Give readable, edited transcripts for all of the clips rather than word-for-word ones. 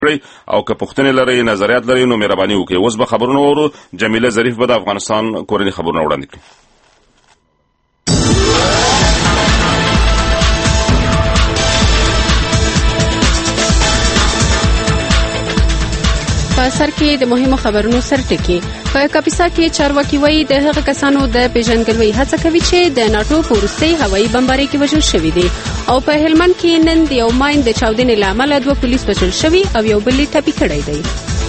او که پوښتنې لرئ نظریات لرئ نو مهرباني وکړئ. اوس به خبرونه اورو. جمیله ظریف به د افغانستان کورني خبرونه وړاندې کړي. په سر کې د مهمو خبرونو سرټکی. په کاپیسا کې چارواکي وایي د هغه کسانو د پیژندګلوۍ هڅه کوي چې د ناټو په وروستۍ هوایي بمبارۍ کې وژل شوي دي. او په هلمند کې نن د یو ماین د چاودنې له امله 2 پولیس وژل شوي او یو بل یې ټپي کړی دی.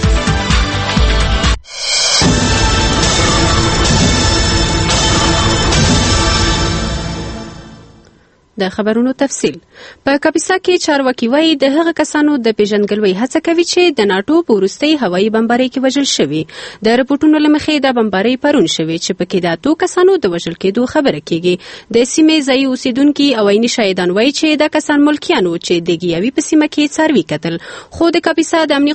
د خبرونو تفصیل. په کاپیسا کې چارواکي وایي د هغه کسانو د پیژندګلوۍ هڅه کوي چې د ناټو په وروستۍ هوایي بمبارۍ کې وژل شوي. د رپورټونو له مخې د بمبارۍ پرون شوې چې پکې د 2 کسانو د وژل کېدو خبره کېږي. د سیمې ځایي اوسیدونکي او عیني شاهدان وایي چې دا کسان ملکیان وو چې د ګیاوي په سیمه کې څاروي کتل. خو د کاپیسا د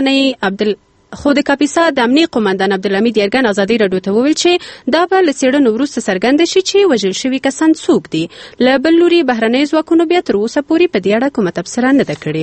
امنیه قومندان عبدالحمید یرګن ازادي راډیو ته وویل چې دا به له څېړنو وروسته څرګنده شي چې وژل شوي کسان څوک دي. له بل لوري بهرنیو ځواکونو بیا تر اوسه پورې په دې اړه کومه تبصره نه ده کړې.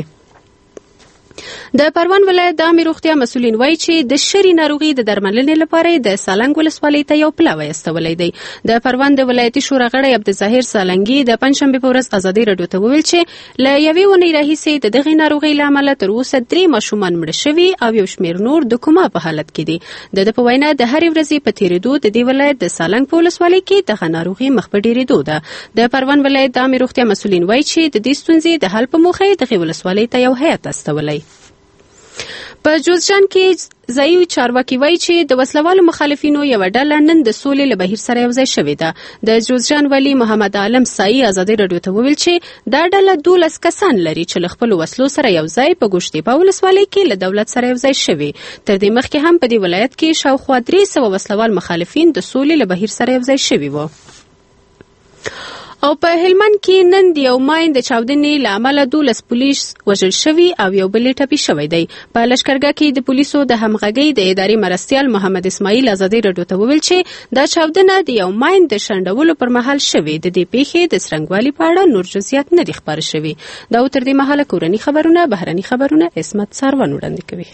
د پروان ولایت د عامې روغتیا مسؤلین وایي چې د شری ناروغي د درملنې لپاره د سالنګ ولسوالۍ ته یو پلاوی استولی دی. د پروان د ولایتي شورا غړی عبدالظاهر سالنګي د پنجشنبې په ورځ ازادي راډیو ته وویل چې له یوې اونۍ راهیسې د دغې ناروغۍ له امله تر اوسه 3 ماشومان مړه شوي او یو شمېر نور د کوما په حالت کې دي. د ده په وینا د هرې ورځې په تېرېدو د دې ولایت د سالنګ په ولسوالۍ کې دغه ناروغي مخ په ډېرېدو ده. د پروان ولایت د عامې روغتیا مسؤلین وایي چې د دې ستونزې د حل په موخه یې دغې ولسوالۍ ته یو هیات استولی. په جوزجان کې ځایي چارواکي وایي چې د وسلوالو مخالفینو یوه ډله نن د سولې له بهیر سره یوځای شوې ده. د جوزجان والي محمد عالم سایي ازادي راډیو ته وویل چې دا ډله 12 کسان لري چې له خپلو وسلو سره یوځای په ګوشتېپه ولسوالۍ کې له دولت سره یوځای شوي. تر دې مخکې هم په دې ولایت کې شاوخوا 300 وسلوال مخالفین د سولې له بهیر سره یوځای شوي وو. او په هلمند کې نن د یو ماین د چاودنې له امله 12 پولیس وژل شوي او یو بل یې ټپي شوی دی. په لښکرګاه کې د پولیسو د همغږۍ د ادارې مرستیال محمد اسماعیل ازادي راډیو ته وویل چې دا چاودنه د یو ماین د شنډولو پر مهال شوې. د دې پیښې د څرنګوالي په اړه نور جزئیات نه دي خپاره شوي. دا تر دې مهاله کورني خبرونه بهرني خبرونه عصمت ساروان وړاندې کوي.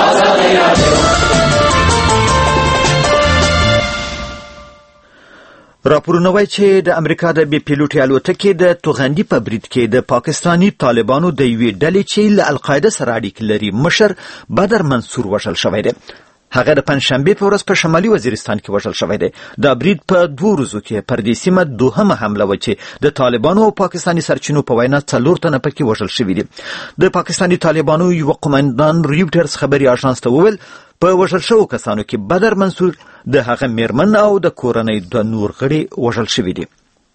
راپورونه وایي چې د امریکا د بې پیلوټي الوتکې د توغندي په برید کې د پاکستاني طالبانو د یوې ډلې چې له القاعده سره اړیکې لري مشر بدر منصور وژل شوی دی. هغه د پنجشنبې په ورځ په شمالي وزیرستان کې وژل شوی دی. دا برید په 2 ورځو کې پر دې سیمه دوهمه حمله و چې د طالبانو او پاکستاني سرچینو په وینا 4 تنه پکې وژل شوي دي. د پاکستاني طالبانو یو قومندان ریوټرز خبري اژانس ته وویل په وژل شوو کسانو کې بدر منصور د هغه میرمن او د کورنۍ 2 نور غړي وژل شوي دي.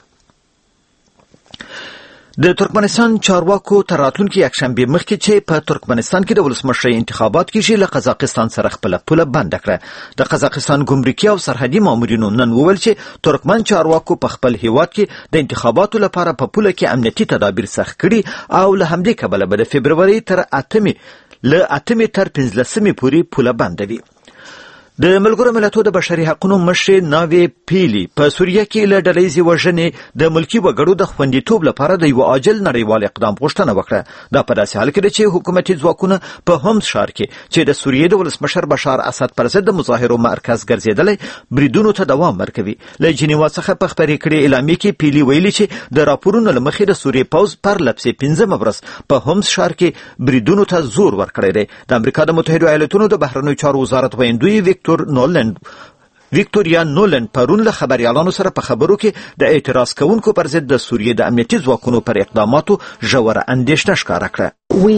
د ترکمنستان چارواکو تر راتلونکي یکشنبې مخکې چې په ترکمنستان کې د ولسمشرۍ انتخابات کېږي له قزاقستان سره خپله پوله بنده کړه. د قزاقستان ګمرکي او سرحدي مامورینو نن وویل چې ترکمن چارواکو په خپل هیواد کې د انتخاباتو لپاره په پوله کې امنیتي تدابیر سخت کړي او له همدې کبله به د فبرورۍ تر 8 تر 15 پورې پوله بنده وي. د ملګرو ملتونو د بشري حقوقو مشر ناوی پیلی په سوریه کې له ډلهیزې وژنې د ملکي وګړو د خوندیتوب لپاره د یو عاجل نړیوال اقدام غوښتنه وکړه. دا په داسې حال کې ده چې حکومتي ځواکونه په هومس ښار کې چې د سوریې د ولسمشر بشار اسد پر ضد د مظاهرو مرکز ګرځېدلی بریدونو ته دوام ورکوي. له جنیوا څخه په خپرې کړې اعلامیې کې پیلی ویلي چې د راپورونو له مخې د سوریې پوځ پر لپسې 15 ورځ په هومس ښار کې بریدونو ته زور ورکړی دی. د امریکا د متحدو ایالاتونو د بهرنیو چارو وزارت ویندوی ویکتوریا نولند پرون له خبريالانو سره په خبرو کې د اعتراض کوونکو پر ضد د سوریې د امنیتي ځواکونو پر اقداماتو ژوره اندېښنه ښکاره کړه.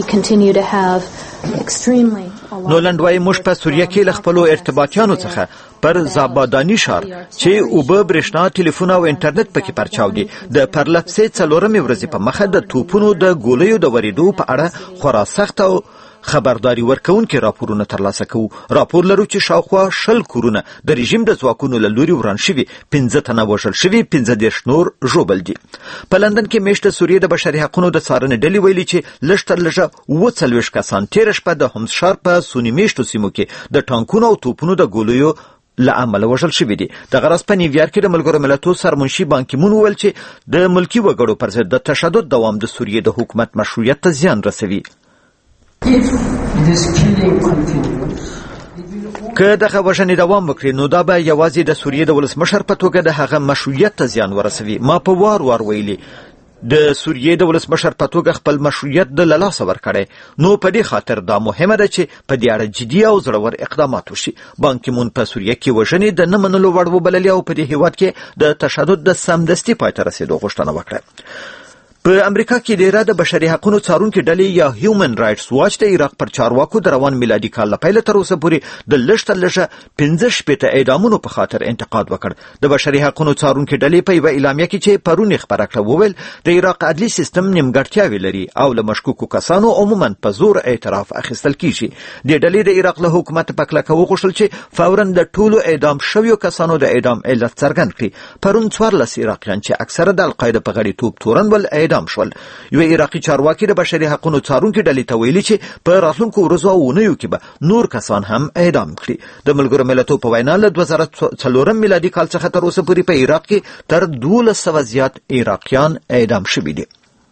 نولند وايي موږ په سوریه کې له خپلو ارتباطیانو څخه پر زابادانی ښار چې اوبه برېښنا ټلیفون او انټرنیټ پکې پرچاو دي د پرلپسې 4مې ورځې په مخه د توپونو د ګولیو د ورېدو په اړه خورا سخت او خبرداري ورکوونکي راپورونه ترلاسه کوو. راپور لرو چې شاوخوا 20 کورونه د رژیم د ځواکونو له لوري وران شوي، 15 تنه وژل شوي، 15 نور ژوبل دي. په لندن کې میاشت سوریې د بشري حقوقو د څارنې ډلې ویلي چې لږ تر لږه 40 کسان تېره شپه د هومس ښار په سوني میشتو سیمو کې د ټانکونو او توپونو د ګولیو له امله وژل شوي دي. دغه راز په نیویارک کې د ملګرو ملتونو سرمنشي بانکیمون وویل چې د ملکي وګړو پر ضد د تشدد دوام د سوریې د حکومت مشروعیت ته زیان رسوي. که دغه وژنې دوام وکړي نو دا به یوازې د سوریې د ولسمشر په توګه د هغه مشروعیت ته زیان ورسوي. ما په وار ویلي د سوریې د ولسمشر په توګه خپل مشروعیت د لاسه ورکړي، نو په دې خاطر دا مهمه ده چې په دې اړه جدي او زړور اقدامات وشي. بان کی مون په سوریې کې وژنې د نه منلو وړ وبللې او په دې هیواد کې د تشدد د سمدستي پای ته رسیدو غوښتنه وکړه. په امریکا کې ډیره د بشري حقوقو څارونکو ډلې یا هیومن رائټس واچ د عراق پر چارواکو د روان میلادي کال لپاره تر اوسه پورې د لږ 15 اعدامونو په خاطر انتقاد وکړ. د بشري حقوقو څارونکو ډلې په یو اعلامیه کې چې پرون خبره کړه وویل د عراق عدلي سیستم نیمګړتیاوې لري او له مشکوکو کسانو عموما په زور اعتراف اخیستل کیږي. د ډلې د عراق له حکومت په کلکه وغوښتل چې فورا د ټولو اعدام شویو کسانو د اعدام علت څرګند کړي. پرون 14 عراقیان چې اکثره د القاعده په غړیتوب تورن ول اعدام شول. یو عراقي چارواکي د بشري حقوقو څارونکو ډلې ته ویلي چې په راتلونکو ورځو او اونیو کې به نور کسان هم اعدام کړي. د ملګرو ملتونو په وینا له 2004 میلادي کال څخه تر اوسه پورې په عراق کې تر 1200 زیات عراقیان اعدام شوي دي.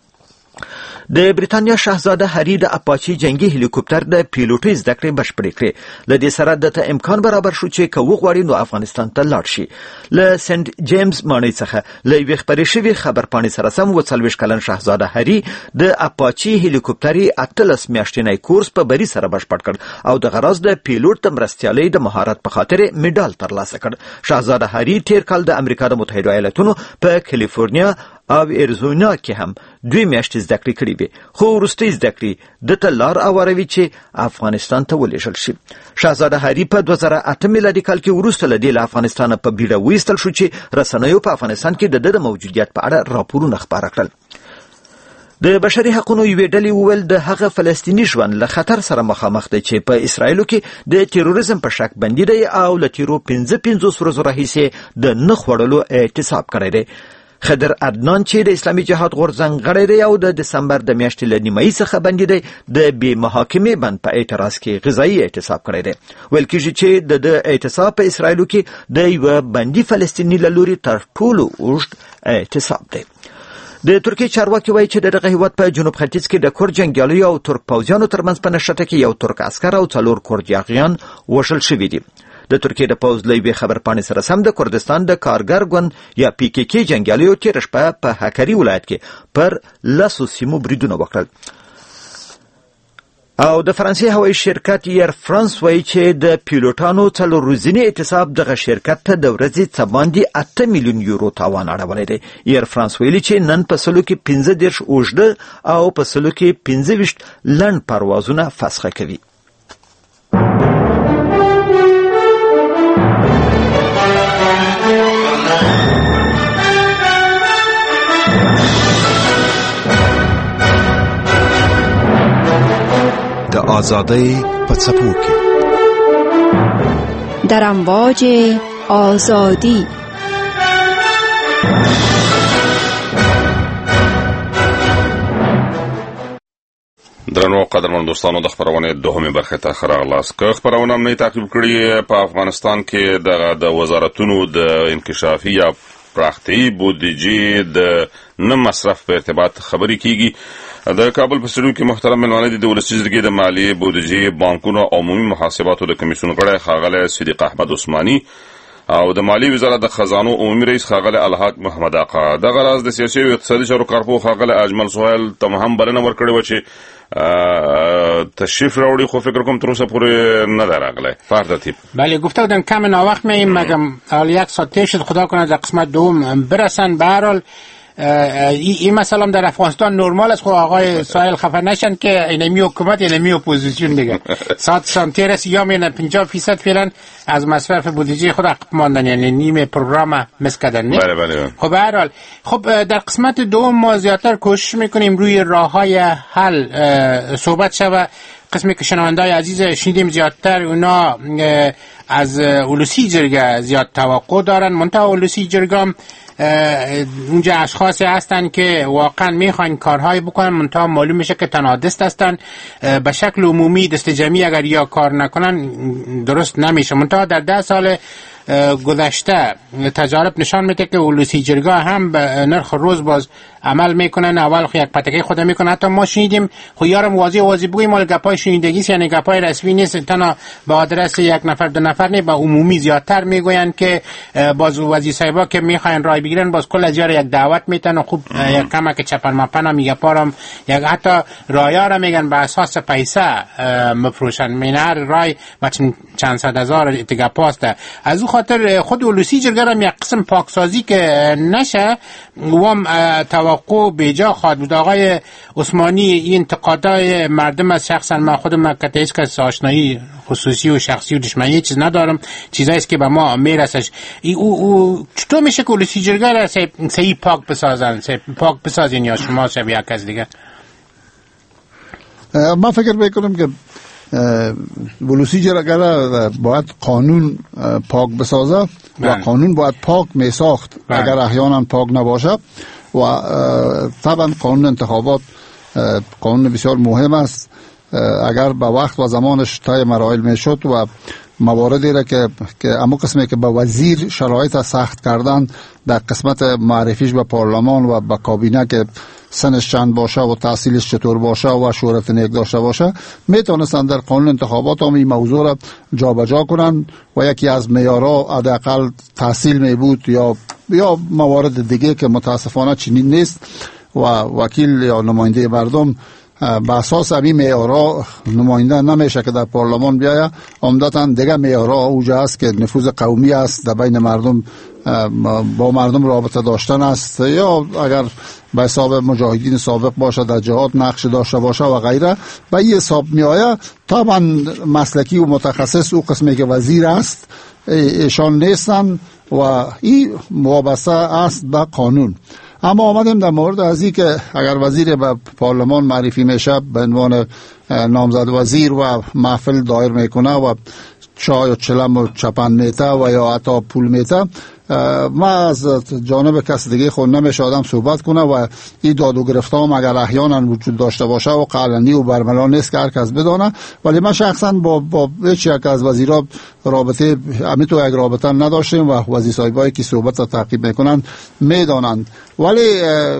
د بریتانیا شاهزاده هری د اپاچی جنگي هلیکوپټر د پیلوټۍ زده کړې بشپړې کړې. له دې سره د امکان برابر شو چې که وغواړي نو افغانستان ته لاړ شي. له سنت جیمز ماڼۍ څخه له یوې خبرې شوې خبرپاڼې سره سم 40 کلن شاهزاده هری د اپاچی هلیکوپټري 18 میاشتنی کورس په بری سره بشپړ کړ او د غرض د پیلوټ د مرستیالۍ د مهارت په خاطر میډال ترلاسه کړ. شاهزاده هری تیر کال د امریکا د متحده ایالاتونو په کالیفورنیا او ایرزونا کې هم 2 میاشتې زده کړې کړې وې، خو وروستۍ زده کړې د تلار اوروي چې افغانستان ته ولېږل شي. شاهزاده هری په 2008 میلادي کال کې وروسته له دې له افغانستان په بیړه وایستل شو چې رسنیو په افغانستان کې د موجودیت په اړه راپورونه خپاره کړل. د بشري حقوقو یوې ډلې وویل د هغه فلسطیني ژوند له خطر سره مخامخ دی چې په اسرائیلو کې د تیروریزم په شک بندي دی او له تیرو 55 ورځو راهیسې د نه خوړلو اعتصاب کړی دی. خضر عدنان چې د اسلامي جهاد غورځنګ غړی دی او د دسمبر د میاشتې له نیمایي څخه بندي دی د بې محاکمې بند په اعتراض کې غذایي اعتصاب کړی دی. ویل کېږي چې د اعتصاب په اسرائیلو کې د یوه بندي فلسطیني له لوري تر ټولو اوږد اعتصاب دی. د ترکیې چارواکي وایي چې دغه هیواد په جنوب ختیځ کې د کورد جنګیالیو او ترک پوځیانو ترمنځ په نښته کې یو ترک عسکر او 4 کورد یاغیان وژل شوي دي. د ترکیې د پوځ له یوې خبرپاڼې سره سم د کردستان د کارګر ګوند یا پی کې کې جنګیالیو تېره شپه په هکري ولایت کې پر 10 سیمو بریدونه وکړل. او د فرانسې هوایي شرکت ایر فرانس وایي چې د پیلوټانو 4 ورځنی اعتصاب دغه شرکت ته د ورځې څه باندې 8 میلیون یورو تاوان اړولی دی. ایر فرانس ویلي چې نن په سلو کې 15 اوږده او په سلو کې 25 لنډ پروازونه فسخه کوي. د آزادۍ په څپو کې در امواج آزادی درنو قدرمن دوستانو د خبرونه دوهمه برخه ته خراغلاس که خبرونه مې تعقیب کړی په افغانستان کې د وزارتونو د انکشافي یا پراختي بودیجې د نه مصرف په ارتباط خبرې کیږي. د کابل په سټډیو کې محترم ملواني د ولسي جرګې د مالیې بودیجې بانکونو او عمومي محاسباتو د کمیسیون غړی ښاغلی صدیق احمد عثماني او د مالیې وزارت د خزانو عمومي رئیس ښاغلی الحاق محمد آقا. دغه راز د سیاسي او اقتصادي چارو کارپوه ښاغلی اجمل سهیل ته هم بلنه ورکړې وه چې تشریف راوړي، خو فکر کوم تر اوسه پورې نه ده راغلی. ترتیب بله گفته بودم کم ناوقت می‌ایم، مگم حالا 1 ساعت طی شد، خدا کنه در قسمت دوم برسن. به هر حال این مثلا در افغانستان نرمال است، خب آقای سایل خفه نشن که اینمی حکومت اینمی اپوزیسیون دیگه ساعتشان تیرس یا می‌ن 50% فعلا از مصرف بودجه خود عقب ماندن، یعنی نیم پروگرام مس کردن. بله بله. خب به هر حال خب در قسمت دوم ما زیادتر کوشش میکنیم روی راههای حل صحبت شود. قسمی که شنوندای عزیز شنیدیم زیادتر اونا از اولوسی جرگه زیاد توقع دارن، منتها اولوسی جرگه اونجا اشخاصی هستن که واقعا میخوان کارهای بکنن، منتها معلوم میشه که تنادست هستن. به شکل عمومی دست جمعی اگر یا کار نکنن درست نمیشه. منتها در 10 سال گذشته تجارب نشان میده که ولسی جرگه هم به نرخ روز باز عمل میکنن. اول یک پتکه خود میکنه. حتی ما شنیدیم خو یارم واضح بگیم مال گپای شنیدگی است، یعنی گپای رسمی نیست، تنها به آدرس یک نفر دو نفر نه، به عمومی زیادتر میگوین که باز وزیر صاحبا که میخواین رای بگیرن باز کل از یک دعوت میتن و خوب یک کمک چپن مپن میگه پارم یک حتی رای‌ها را میگن به اساس پیسه مفروشن، مینر رای و چند صد هزار اتگاپاست. از او خاطر خود ولسی جرگه را یک قسم پاکسازی که نشه و توقع بیجا خواهد بود. آقای عثمانی این انتقادای مردم از شخصا من خودم که هیچ کس آشنایی خصوصی و شخصی و دشمنی چیز ندارم، چیزایی است که به ما میرسش. او چطور میشه که ولسی جرگه را صحیح پاک بسازن یا شما شب یک کس دیگه؟ من فکر میکنم که ولسی جرگه را باید قانون پاک بسازه و قانون باید پاک میساخت اگر احیانا پاک نباشه. و طبعا قانون انتخابات قانون بسیار مهم است. اگر به وقت و زمانش طی مراحل میشد و مواردی را که اما قسمی که به وزیر شرایط سخت کردن در قسمت معرفیش به پارلمان و به کابینه که سنش چند باشه و تحصیلش چطور باشه و شهرت نیک داشته باشه میتونستن در قانون انتخابات هم این موضوع را جابجا کنن و یکی از معیارها حداقل تحصیل می بود یا موارد دیگه که متاسفانه چنین نیست و وکیل یا نماینده مردم به اساس همین معیارها نماینده نمیشه که در پارلمان بیاید. عمدتاً دیگه معیارها اوجه است که نفوذ قومی است، در بین مردم با مردم رابطه داشتن است، یا اگر به حساب مجاهدین سابق باشه در جهاد نقش داشته باشه و غیره. و این حساب می آید طبعا مسلکی و متخصص او قسمی که وزیر است ایشان نیستن و این وابسته است به قانون. اما آمدیم در مورد از این که اگر وزیر به پارلمان معرفی میشه به عنوان نامزد وزیر و محفل دایر میکنه و چای و چلم و چپن میته و یا حتی پول میته، ما از جانب کس دیگه خود نمیشه آدم صحبت کنه و این داد و گرفته هم اگر احیانا وجود داشته باشه و قلنی و برملا نیست که هر کس بدانه. ولی من شخصا با هیچ یک از وزیرا رابطه یک رابطه نداشتیم و وزیر صاحبایی که صحبت را تعقیب میکنن میدانند. ولی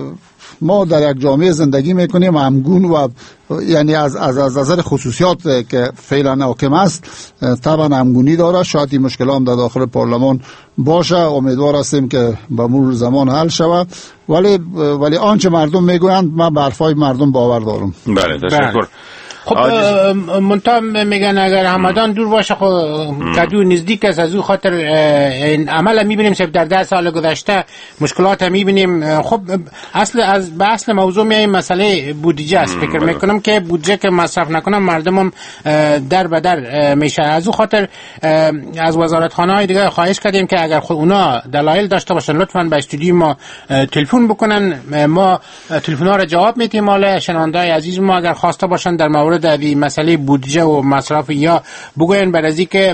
ما در یک جامعه زندگی میکنیم همگون و یعنی از نظر خصوصیات که فعلا حاکم است طبعا همگونی داره. شاید این مشکل هم در داخل پارلمان باشه، امیدوار هستیم که به مرور زمان حل شود. ولی آنچه مردم میگویند من به حرفای مردم باور دارم. بله تشکر. خب منتها میگن اگر همدان دور باشه خب کدو نزدیک است. از او خاطر این عمل میبینیم که در 10 سال گذشته مشکلات میبینیم. خب اصل موضوع میایم مسئله بودجه است. فکر میکنم که بودجه که مصرف نکنم مردم هم در به در میشه. از او خاطر از وزارتخانه های دیگه خواهش کردیم که اگر خود اونا دلایل داشته باشن لطفاً به استودیو ما تلفن بکنن، ما تلفن ها را جواب میدیم. مال شنونده‌های عزیز ما اگر خواسته باشن در مورد مسئله بودجه و مصرف یا بگوین برای که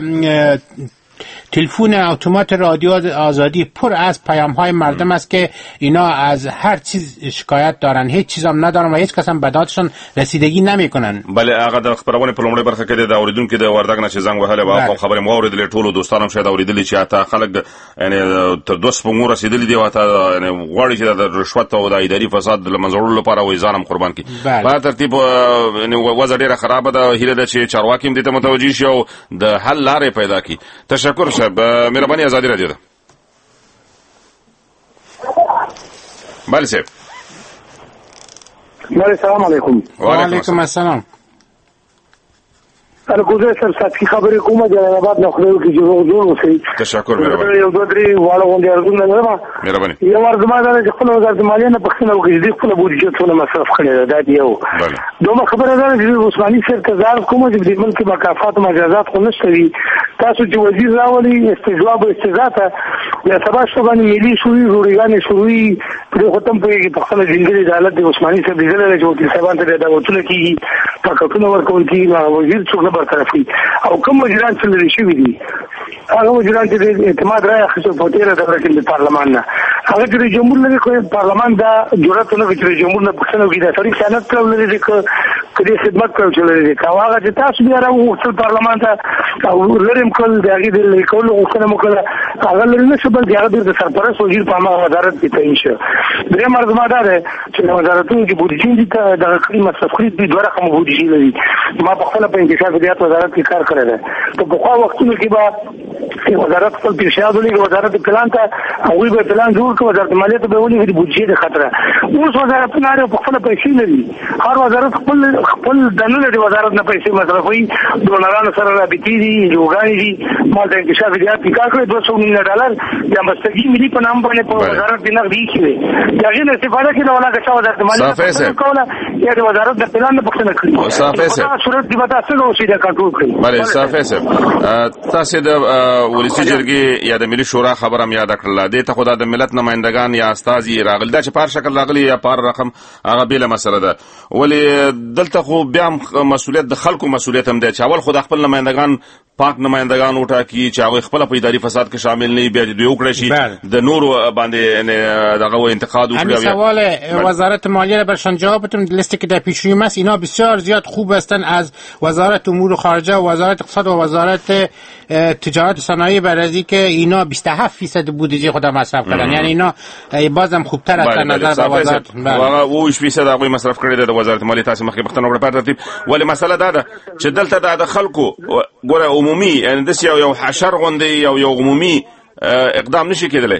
تلفن اتومات رادیو آزادی پر از پیام های مردم است که اینا از هر چیز شکایت دارن، هیچ چیز هم ندارن و هیچ کس هم به دادشون رسیدگی نمیکنن. بله هغه د خبرونه په لومړی برخه کې د اوریدونکو د وردګ نه چې زنګ وهله به خبره مو اوریدلې ټولو دوستانو شاید اوریدلې چې اته خلک یعنی تر 2 سپمو رسیدلې دی واته یعنی غواړي چې د رشوت او د اداري فساد د منځورولو لپاره وې ځانم قربان کړي. په ترتیب یعنی وضع ډیره خراب ده. هیله ده چې چارواکي هم دې ته متوجي شي او د حل لارې پیدا کړي. تشکر صاحب. مهرباني آزادی رادیو ده. بله صاحب. السلام علیکم. وعلیکم السلام. الکوزه سر ساتي خبرې کومه جلال آباد نه خو کې جوړ اوسئ. تشکر مهرباني. یو دوه درې واړه غونډې ارزونه لرم. مهرباني. یو ارزما ده چې خپل وزارت مالیه نه پښتنه وکړي د خپل بودیجه څخه مصرف کړي دا دی یو. دومره خبره ده چې عثماني سر تزار کومه چې د ملک مکافات او مجازات خو نشته وي. تاسو چې وزیر راولي استجواب او استزاته یا سبا شو باندې ملي شوې جوړیږي شوې په ختم په کې پښتنه جنګري عدالت د عثماني سر د ځله چې وکیل صاحب ته دا وټول کیږي پاکټونه ورکول کیږي وزیر څوک برطرفي او کوم وزیران چې لري شوی دي هغه وزیران چې اعتماد راي اخیستو په تیره دوره کې د پارلمان نه هغه چې جمهور لري کوم پارلمان دا جوړه نه کوي چې جمهور نه پښتنو کې دا سړي خیانت کړو لري کدي خدمت کړو چې لري کاوه چې تاسو بیا راوړل پارلمان ته او لرم کول دغه د لیکلو غوښتنه وکړه هغه لري نه شبل دی هغه د سرپرست وزیر په هغه وزارت کې تعین شو درې مرزما ده چې وزارتونو کې بودیجه دي د کلی مصرف خرید دوه رقم بودیجه لري ما په خپل په انکشافیات وزارت کې کار کړی دی په خو وختونو کې به وزارت خپل پیشنهاد ولري وزارت پلان ته هغه به پلان جوړ کړي وزارت مالیه ته به ولري د بودیجه د خطر اوس وزارت نه په خپل پیسې لري هر وزارت خپل دنه لري وزارت نه پیسې مصرفوي ډونرانو سره رابطې دي جوړګانې دي ما د انکشافیات کې کار کړی $200 مليون یا مستقیم ملي په نام باندې په وزارت کې نه دی شي دغه نه استفاده کړي ولا که وزارت مالیه کوله یا د وزارت د پلان نه پښتنه کړی صافه صورت دی به تاسو نو شي د کنټرول کړی بله صافه تاسو د ولسی جرګې یا د ملي شورا خبرم یاد کړل دې ته خدای د ملت نمائندگان یا استازي راغل دا چې پار شکل راغلي یا پار رقم هغه بیل مسله ده ولی دلته خو بیا مسؤلیت د خلکو مسؤلیت هم دی چې اول خدای خپل نمائندگان پاک نمائندگان وټاکي چې هغه خپل په اداري فساد کې شامل نه بیا دوی وکړي شي د نور باندې دغه انتقاد وکړي همین سوال وزارت مالیه برشان جوابتون لیستی که در پیشروی است اینا بسیار زیاد خوب هستند از وزارت امور خارجه و وزارت اقتصاد و وزارت تجارت و صنایع برازی که اینا 27% بودجه خود مصرف کردن یعنی اینا بازم خوبتر از نظر به وزارت او 20% هغه مصرف کړی د وزارت مالیه تاسو مخکې پښتنه وړ په ترتیب ولی مسله دا ده چې دلته د خلکو ګوره عمومي یعنی د یو حشر غوندي یو عمومي اقدام نشي کېدلی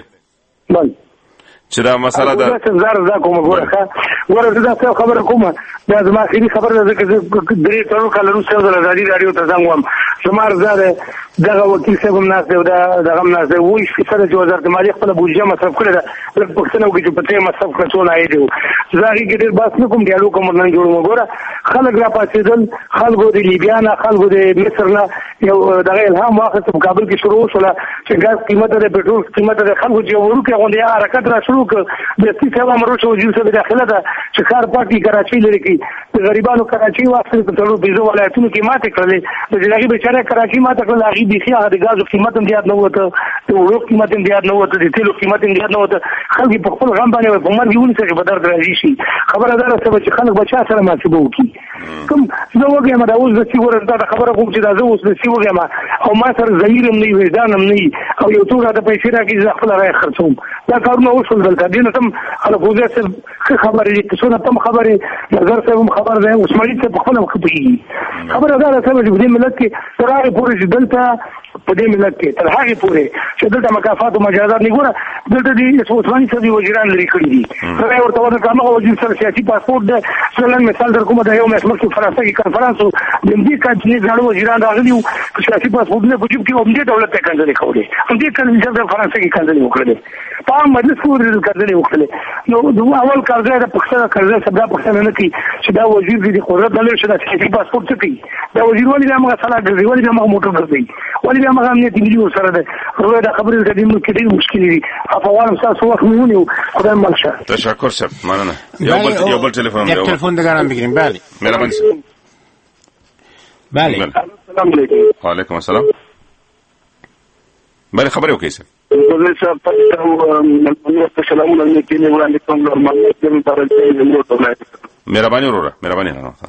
چې دا مسله ده زار کوم ګوره دا خبره کومه دا زما اخیری خبره ده چې درې تر کله روسي د ازادي رادیو ته څنګه وم زمار زاره دغه وکیل صاحب هم ناس دی دا دغه هم ناس دی وایي چې سره چې وزارت مالیه خپل بودیجه مصرف کړې ده لږ پښتنو کې چې په څه مصرف کړ څو نه دی زاغي کې ډېر باس نه کوم ډیالوګ کوم نه جوړو ګوره خلک را پاتېدل خلکو د لیبیا نه خلکو د مصر نه یو دغه الهام واخیست په کابل کې شروع شول چې ګاز قیمت د پټرول قیمت د خلکو چې ورکه غونډه حرکت را شروع کړ د سیاسي امر شو وزیر صاحب داخله ده چې کار پارټي کراچي لري کې د غریبانو کراچي واسطه په ټولو بيزو ولایتونو کې ماته کړلې د لګي بچاره کراچي ماته کړل هغه بيخي هغه د غاز قیمت هم زیات نه وته د ورو قیمت هم زیات نه وته د تیلو قیمت هم زیات نه وته خلک په خپل غم باندې په مرګ یونی څخه په درد راځي شي خبره ده چې خلک بچا سره ماسبه وکي کوم زه وګم دا اوس د سی ورته دا خبره کوم چې دا زه اوس د سی وګم او ما سره زمير هم نه وېدان هم نه او یو څو راته پیسې راکې ځ خپل راي خرڅوم دا کارونه وشول دلته دینه تم خلکوزه څه خبرې څه تم خبرې نظر څه خبر ده عثماني څه په خپل خبرې خبره ده چې په دې ملت کې ترغه پورې دلته په دې ملت کې تر هغه پورې چې دلته مکافات او مجازات نه ګوره دلته دي عثماني څه وزیران لري کړی دي هغه ورته ورته کومه وزیر سره سیاسي پاسپورت ده مثلا مثال در کومه د یو مسمر کې فرانسې کې کانفرنس د دې کډنی غاړو وزیران راغلي سیاسي پاسپورت نه پوجب کې هم دې دولت ته کنځلې کولې هم دې کنځلې د فرانسې کې کنځلې وکړلې په مجلس کې ورته کنځلې وکړلې نو دوه اول کارګر د پښتنه کارګر سبا پښتنه نه کی چې دا وزیر دې قدرت دلته شته سیاسي پاسپورت څه کوي دا وزیر ولې هغه سره ګرځي ولې هغه موټر ګرځي ولې هغه امنیت ملي سره ده روي دا خبرې د دې ملک ډېر مشکل دي افغان تاسو وخت مونږ خدای مالشه تشکر شب مننه یو بل تلفن یک تلفن دیگه بگیریم بله مهربانی بله السلام علیکم وعلیکم السلام بله خبرې وکړئ سر زه صاحب تاسو سلامونه لیکلي وړاندې کوم نورمال دې پر مهرباني وروره مهرباني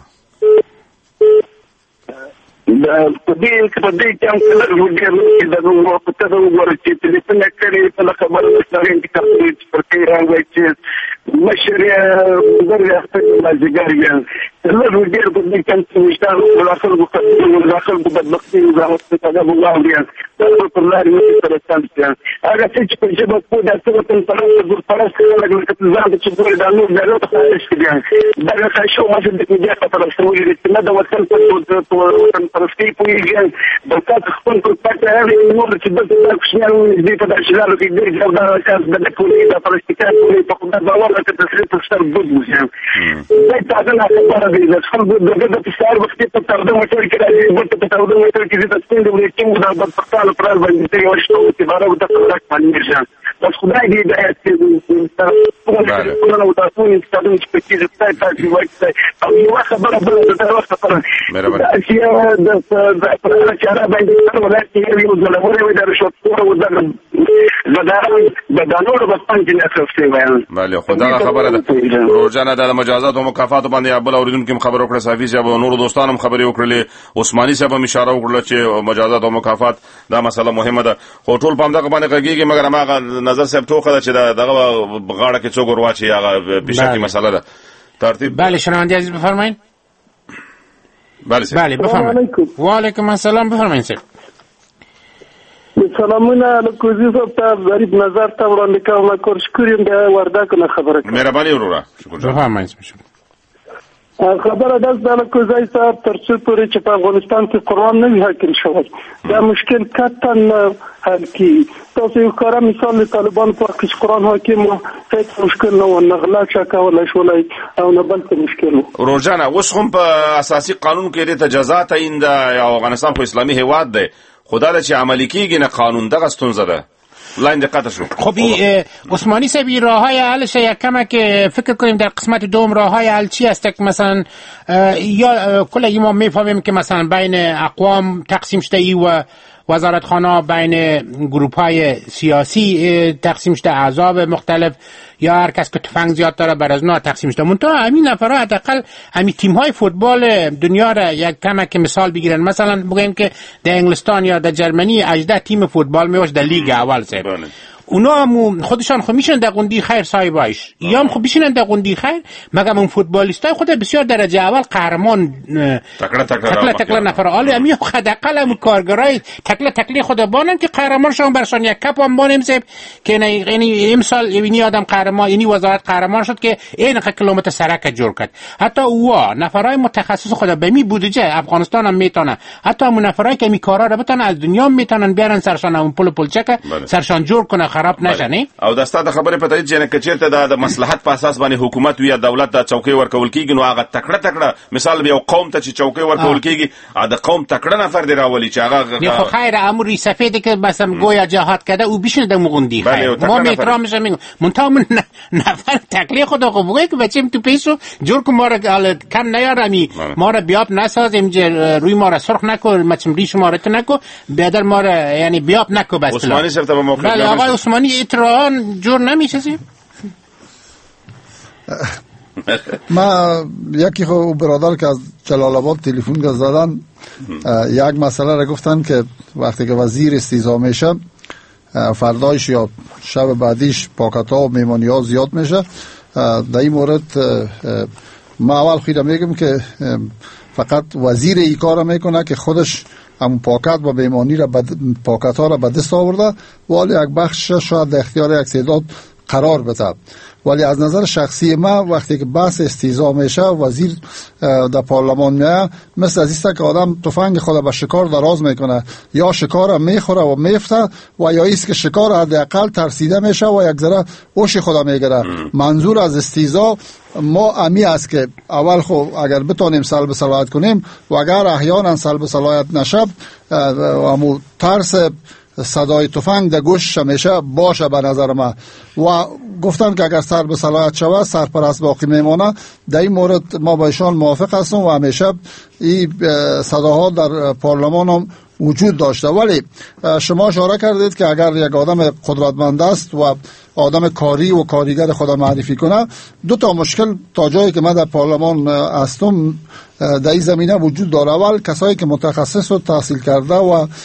دا په دې کې چې هم کله ورګل دا نو په تاسو وګورئ چې تلیفون کړي په خبرو سره انتقال پر کې راغی چې مشریا دریا په مازیګریان زه ورګل په دې کې چې مشتاق داخل داخل په بدبختي وزارت ته دا وګورئ دا په لارې سره څنګه هغه چې په جبه په داسې وطن طرف ځان چې ګوري دا نور دا ته خاص دي دا شو ما چې د دې په طرف سره چې نه دا وطن په پرستی پویږي د تاسو خپل په پټه هغه نور چې د تاسو دې په داشلارو کې ډېر ځواب راکاس د پولیسو د پرستیکا په خپل باور کې تسلیت ستر بود وځي دا تاسو نه خبره دي چې خپل د تاسو وخت په تاسو د موټر کې راځي په تاسو د موټر کې د تاسو د ټیم د پرتال پر باندې ته یو شتو چې بارو د تاسو باندې ځان بس خدای دې دا چې تاسو نو تاسو نه ستاسو چې په دې ځای تاسو وایي او یو خبره بل د تاسو خبره د چاره باندې ولایت کې یو ځلوره وي د رشوت خور او د د نور بطن کې نصفتي وایي. بله خدا خبره ده روزانه د مجازات او مکافات باندې بل اوریدونکو خبر وکړه صافي صاحب او نور دوستانو خبرې وکړلې عثماني صاحب هم اشاره وکړه چې مجازات او مکافات دا مسله مهمه ده خو ټول په دغه باندې کېږي مګر هغه نظر صاحب ټوخه ده چې دغه غاړه کې څوک ورواچي هغه بشکی مسله ده ترتیب. بله شنونده عزیز بفرمایید. بله بفرمایید. و علیکم السلام بفرمایید. سلامونه لکوزی صاحب ته ظریف نظر ته وړاندې کوم کوشکوریم د وردګ نه خبره کوم. مهرباني وروره. بفرمایید. خبره ده د لکوزی صاحب تر څو پورې چې په افغانستان کې قرآن نه وي حاکم شوی دا مشکل کتن حل کی. تاسو یو کار مثال طالبان په کې قرآن حاکم هیڅ مشکل نه و نه غلا چاکول شولای او نه بل څه مشکل. روزانه اوس هم په اساسي قانون کې د تجازات ایند افغانستان په اسلامي هیواد ده خدا د چې عملی کیږي نه قانون دغه ستونزه ده لاین دقت شو. خب عثمانی صاحب راههای حلش یکمه که فکر کنیم در قسمت دوم راههای حل چی است که مثلا یا کل ما میفهمیم که مثلا بین اقوام تقسیم شده ای و وزارتخانه بین گروپ های سیاسی تقسیم شده احزاب مختلف یا هر کس که تفنگ زیاد داره بر از اونا تقسیم شده. منتها همین نفرها حداقل همین تیم های فوتبال دنیا را یک کمک که مثال بگیرن مثلا بگیم که در انگلستان یا در جرمنی 18 تیم فوتبال میوش در لیگ اول سه اونا هم خودشان خب میشن در قندی خیر صاحبایش یا هم خب بشینن در قندی خیر مگم اون فوتبالیستای خود بسیار درجه اول قهرمان تکله نفر حالی همی حداقل هم کارگرای تکله خود بانن که قهرمان شون برشان یک کپ هم بانیم سیب که یعنی امسال یعنی آدم قهرمان یعنی وزارت قهرمان شد که این کیلومتر سرک جور کرد. حتی او نفرای متخصص خود به می بودجه افغانستان هم میتونه حتی همون نفرای که می کارا رو بتونن از دنیا میتونن بیارن سرشان اون پلچک سرشان جور کنه خراب نشه نه. او د ستاسو خبره په تایید چې چیرته د مصلحت په اساس باندې حکومت وی دولت د چوکۍ ورکول کیږي نو هغه تکړه مثال به یو قوم ته چې چوکۍ ورکول کیږي د قوم تکړه نفر دی راولي چې هغه نه خو خیر امر سفید که مثلا گویا جهاد کرده او بشینه د مغندی خیر ما احترامش میگم منتها من نفر تکلیف خود خو بگه که بچیم تو پیشو جور که ما را کم نیارمی ما را بیاب نسازیم روی ما را سرخ نکن مچم ریش ما را نکو بیادر ما را یعنی بیاب نکو بس عثمانی صاحب ته موقع بله آقای عثمانی اتران جور نمیشه سی؟ ما یکی خو برادر که از جلال آباد تلفن زدن یک مسئله را گفتن که وقتی که وزیر استیضاح میشه فردایش یا شب بعدیش پاکت ها و میمانی ها زیاد میشه. در این مورد ما اول خیلی میگم که فقط وزیر ای کار میکنه که خودش همون پاکت و میمانی را پاکت ها را به دست آورده ولی یک بخش شاید در اختیار یک تعداد قرار بده. ولی از نظر شخصی ما وقتی که بحث استیضاح میشه وزیر در پارلمان میاد مثل از ایسته که آدم تفنگ خود به شکار دراز میکنه یا شکار میخوره و میفته و یا ایست که شکار حداقل ترسیده میشه و یک ذره اوش خود میگیره. منظور از استیضاح ما امی است که اول خو اگر بتونیم سلب صلاحیت کنیم و اگر احیانا سلب صلاحیت نشه و ترس صدای تفنگ در گوش همیشه باشه به نظر ما و گفتن که اگر سلب صلاحیت شود سرپرست باقی میمانه. در این مورد ما با ایشان موافق هستم و همیشه این صداها در پارلمان هم وجود داشته. ولی شما اشاره کردید که اگر یک آدم قدرتمند است و آدم کاری و کاریگر خود معرفی کنه دو تا مشکل تا جایی که من در پارلمان هستم در این زمینه وجود داره. اول کسایی که متخصص و تحصیل کرده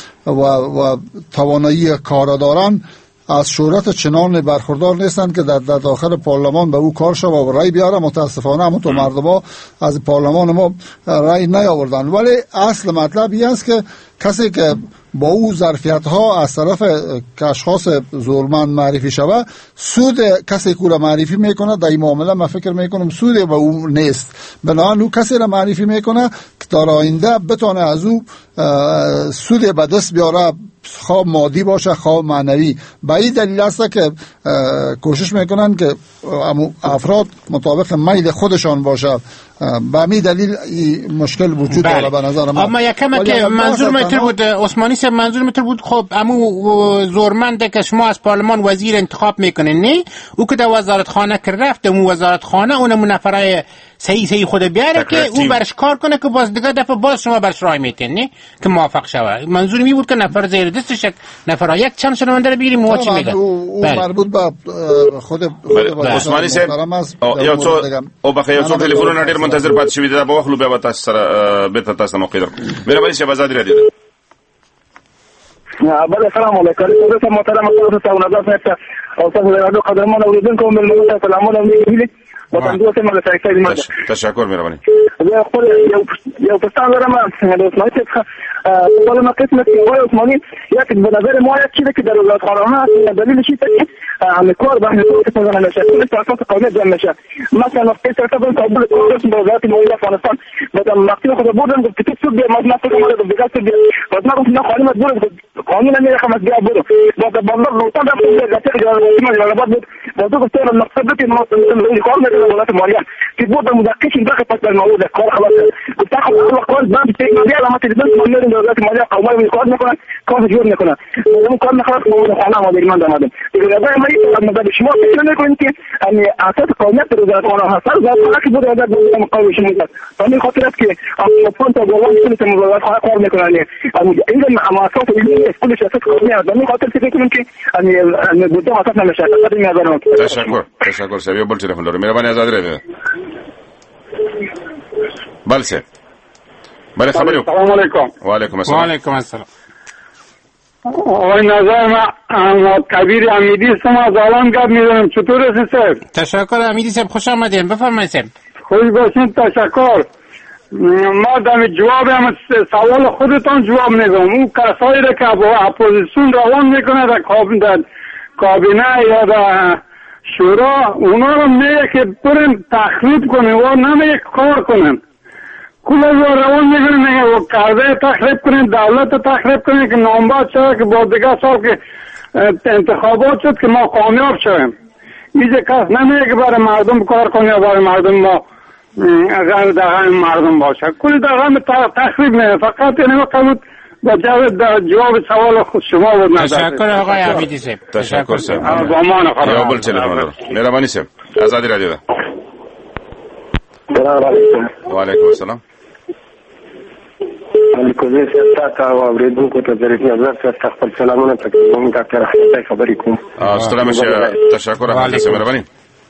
و توانایی کار دارن از شهرت چنان برخوردار نیستند که در داخل پارلمان به او کار شود و رای بیاره. متاسفانه همون تو مردم از پارلمان ما رای نیاوردن. ولی اصل مطلب این است که کسی که با او ظرفیت ها از طرف اشخاص ظلمند معرفی شود سود کسی که را معرفی میکنه در این معامله من فکر میکنم سود به او نیست. بنابراین او کسی را معرفی میکنه که در آینده بتونه از او سود به دست بیاره خواه مادی باشه خواه معنوی. به این دلیل است که کوشش میکنن که افراد مطابق میل خودشان باشه. به همین دلیل مشکل وجود داره به نظر من. اما یکم که منظور میتر بود عثمانی صاحب منظور میتر بود خب امو زورمنده که شما از پارلمان وزیر انتخاب میکنین نه او که در وزارت خانه که رفت اون وزارت خانه اونمون نفرای صحیح خود بیاره که او برش کار کنه که باز دیگه دفعه باز شما برش رای میتین نه که موافق شوه. منظور می بود که نفر زیر دستش نفر یک چند شنونده رو بگیریم و چی میگن. مربوط به خود عثمانی صاحب یو څو او بخیر یو څو ټلیفونونه ډیر منتظر پات شوی دا په وخت لو بیا تاسو سره به تاسو موقع درکو. مهرباني شي آزاد رادیو بل السلام علیکم. زه محترم تاسو ته نظر نه او تاسو د رادیو قدرمن اوریدونکو ملګرو ته سلامونه ویلي وطن دوسته مله سایکل ماده. تشکر مهرباني. زه خپل یو پستان لرم د عثماني څخه په لمه قسمت کې وای عثماني یا چې په نظر مو چې د دولت قانونها دلیل شي ته امکار باندې څه څنګه نه شي تاسو ته قانون جوړ نشه مثلا وخت څه ته په قبول کوم د وزارت ماليه افغانستان د مخکې خو د بودن د تکسب د مدنه څخه د بګاست د مدنه نه خالي مدبر قانون نه خمس بیا بودو د بندر نو ته د ګټه د بعد د دغه څه مقصد د قانون د وزارت ماليه چې بودن مدققين دغه په موضوع کار خلاص تاخذ القرار باب التكنولوجيا لما تقدر تقول لنا وزارت الماليه قوميه من قانون نكون كيف جور نكون لازم قانون خلاص موضوع انا ما ادري ما ده اذا ما ما ده شمال كده نكون انت يعني اساس قوميه الوزارات وانا حصل ده لكن ده ده مقاومه شمال فمن خاطرك كده انا كنت بقول كل الموضوعات قانون نكون عليه اذا ما اساس كل شيء اساس قوميه ده من خاطر كده ممكن ان بدون اساسنا مشاكل قديم يا زلمه. تشکر سبي بول تليفون لري مهرباني آزاد رادیو بل سے بله خبری السلام علیکم. و علیکم السلام. و علیکم السلام. آقای نظر من کبیر امیدی هستم از آلانگرد میدونم. چطور هستی صاحب؟ تشکر امیدی صاحب خوش آمدین بفرمایید صاحب. خوش باشین تشکر. ما در جواب هم سوال خودتان جواب میدم. اون کسایی را که با اپوزیسیون روان میکنه در کابینه یا در شورا اونا رو میگه که بریم تخریب کنیم و نمیگه کار کنیم. کل روان میگه و کرده تخریب کنیم دولت تخریب کنیم که نامباد شده که با دیگه سال که انتخابات شد که ما کامیاب شویم. اینجا کس نمیگه که برای مردم کار کنیم یا برای مردم ما غیر دقیق مردم باشه. کل دقیق تخریب میگه فقط اینه قبول با جواب سوال خود شما بود. تشکر آقای امیدی صاحب. تشکر صاحب. با امان خدا. یا بل تلفن مهربانی صاحب آزادی رادیو. السلام علیکم. و علیکم السلام. علیکم السلام تاسو اوریدونکو ته ظریف نظر څخه خپل سلامونه تقدیم ډاکټر حسین خبرې کوم. ستړي مشه تشکر احمد صاحب مهرباني.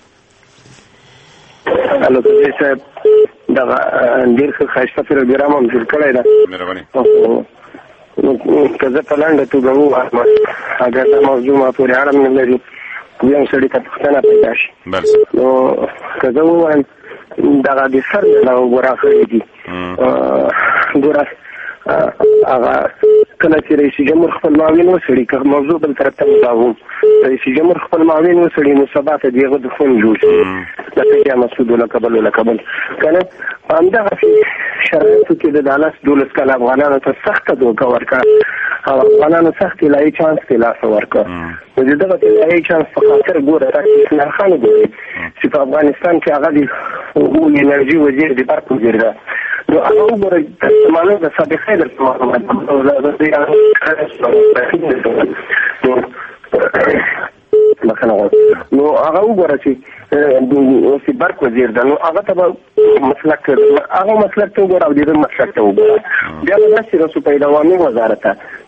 الو صاحب دا ډیر ښه خاصه پروګرام هم جوړ کړی دی. مهرباني. که زه په لنډه توګه ووایم اگر دا موضوع ما پورې اړه نه لري یو سړي ته پوښتنه پیدا شي نو که زه ووایم دغه د سر نه وګوره خلک دي ګوره هغه کله چې رئیس جمهور خپل معاون وسړي که موضوع بل طرف ته مداوم رئیس جمهور خپل معاون وسړي نو سبا ته دغه د فون جوړ شي لکه چې مسعود ولا کابل کنه همدغه شرایطو کې د دالاس 12 کاله افغانانو ته سخته دوکه ورکړه او افغانانو سخت لای چانس ته لاس ورکړه نو دغه لای چانس په خاطر ګوره تاسو نه خانه ګورئ چې په افغانستان کې هغه د انرژي وزیر د برق وزیر ده نو هغه وګورئ معنی د سابقه د معلومات نو هغه وګوره چې د برق وزیر ده نو هغه ته مسلک ته وګوره او د مسلک ته وګوره بیا به داسې رسو پیداواني وزارت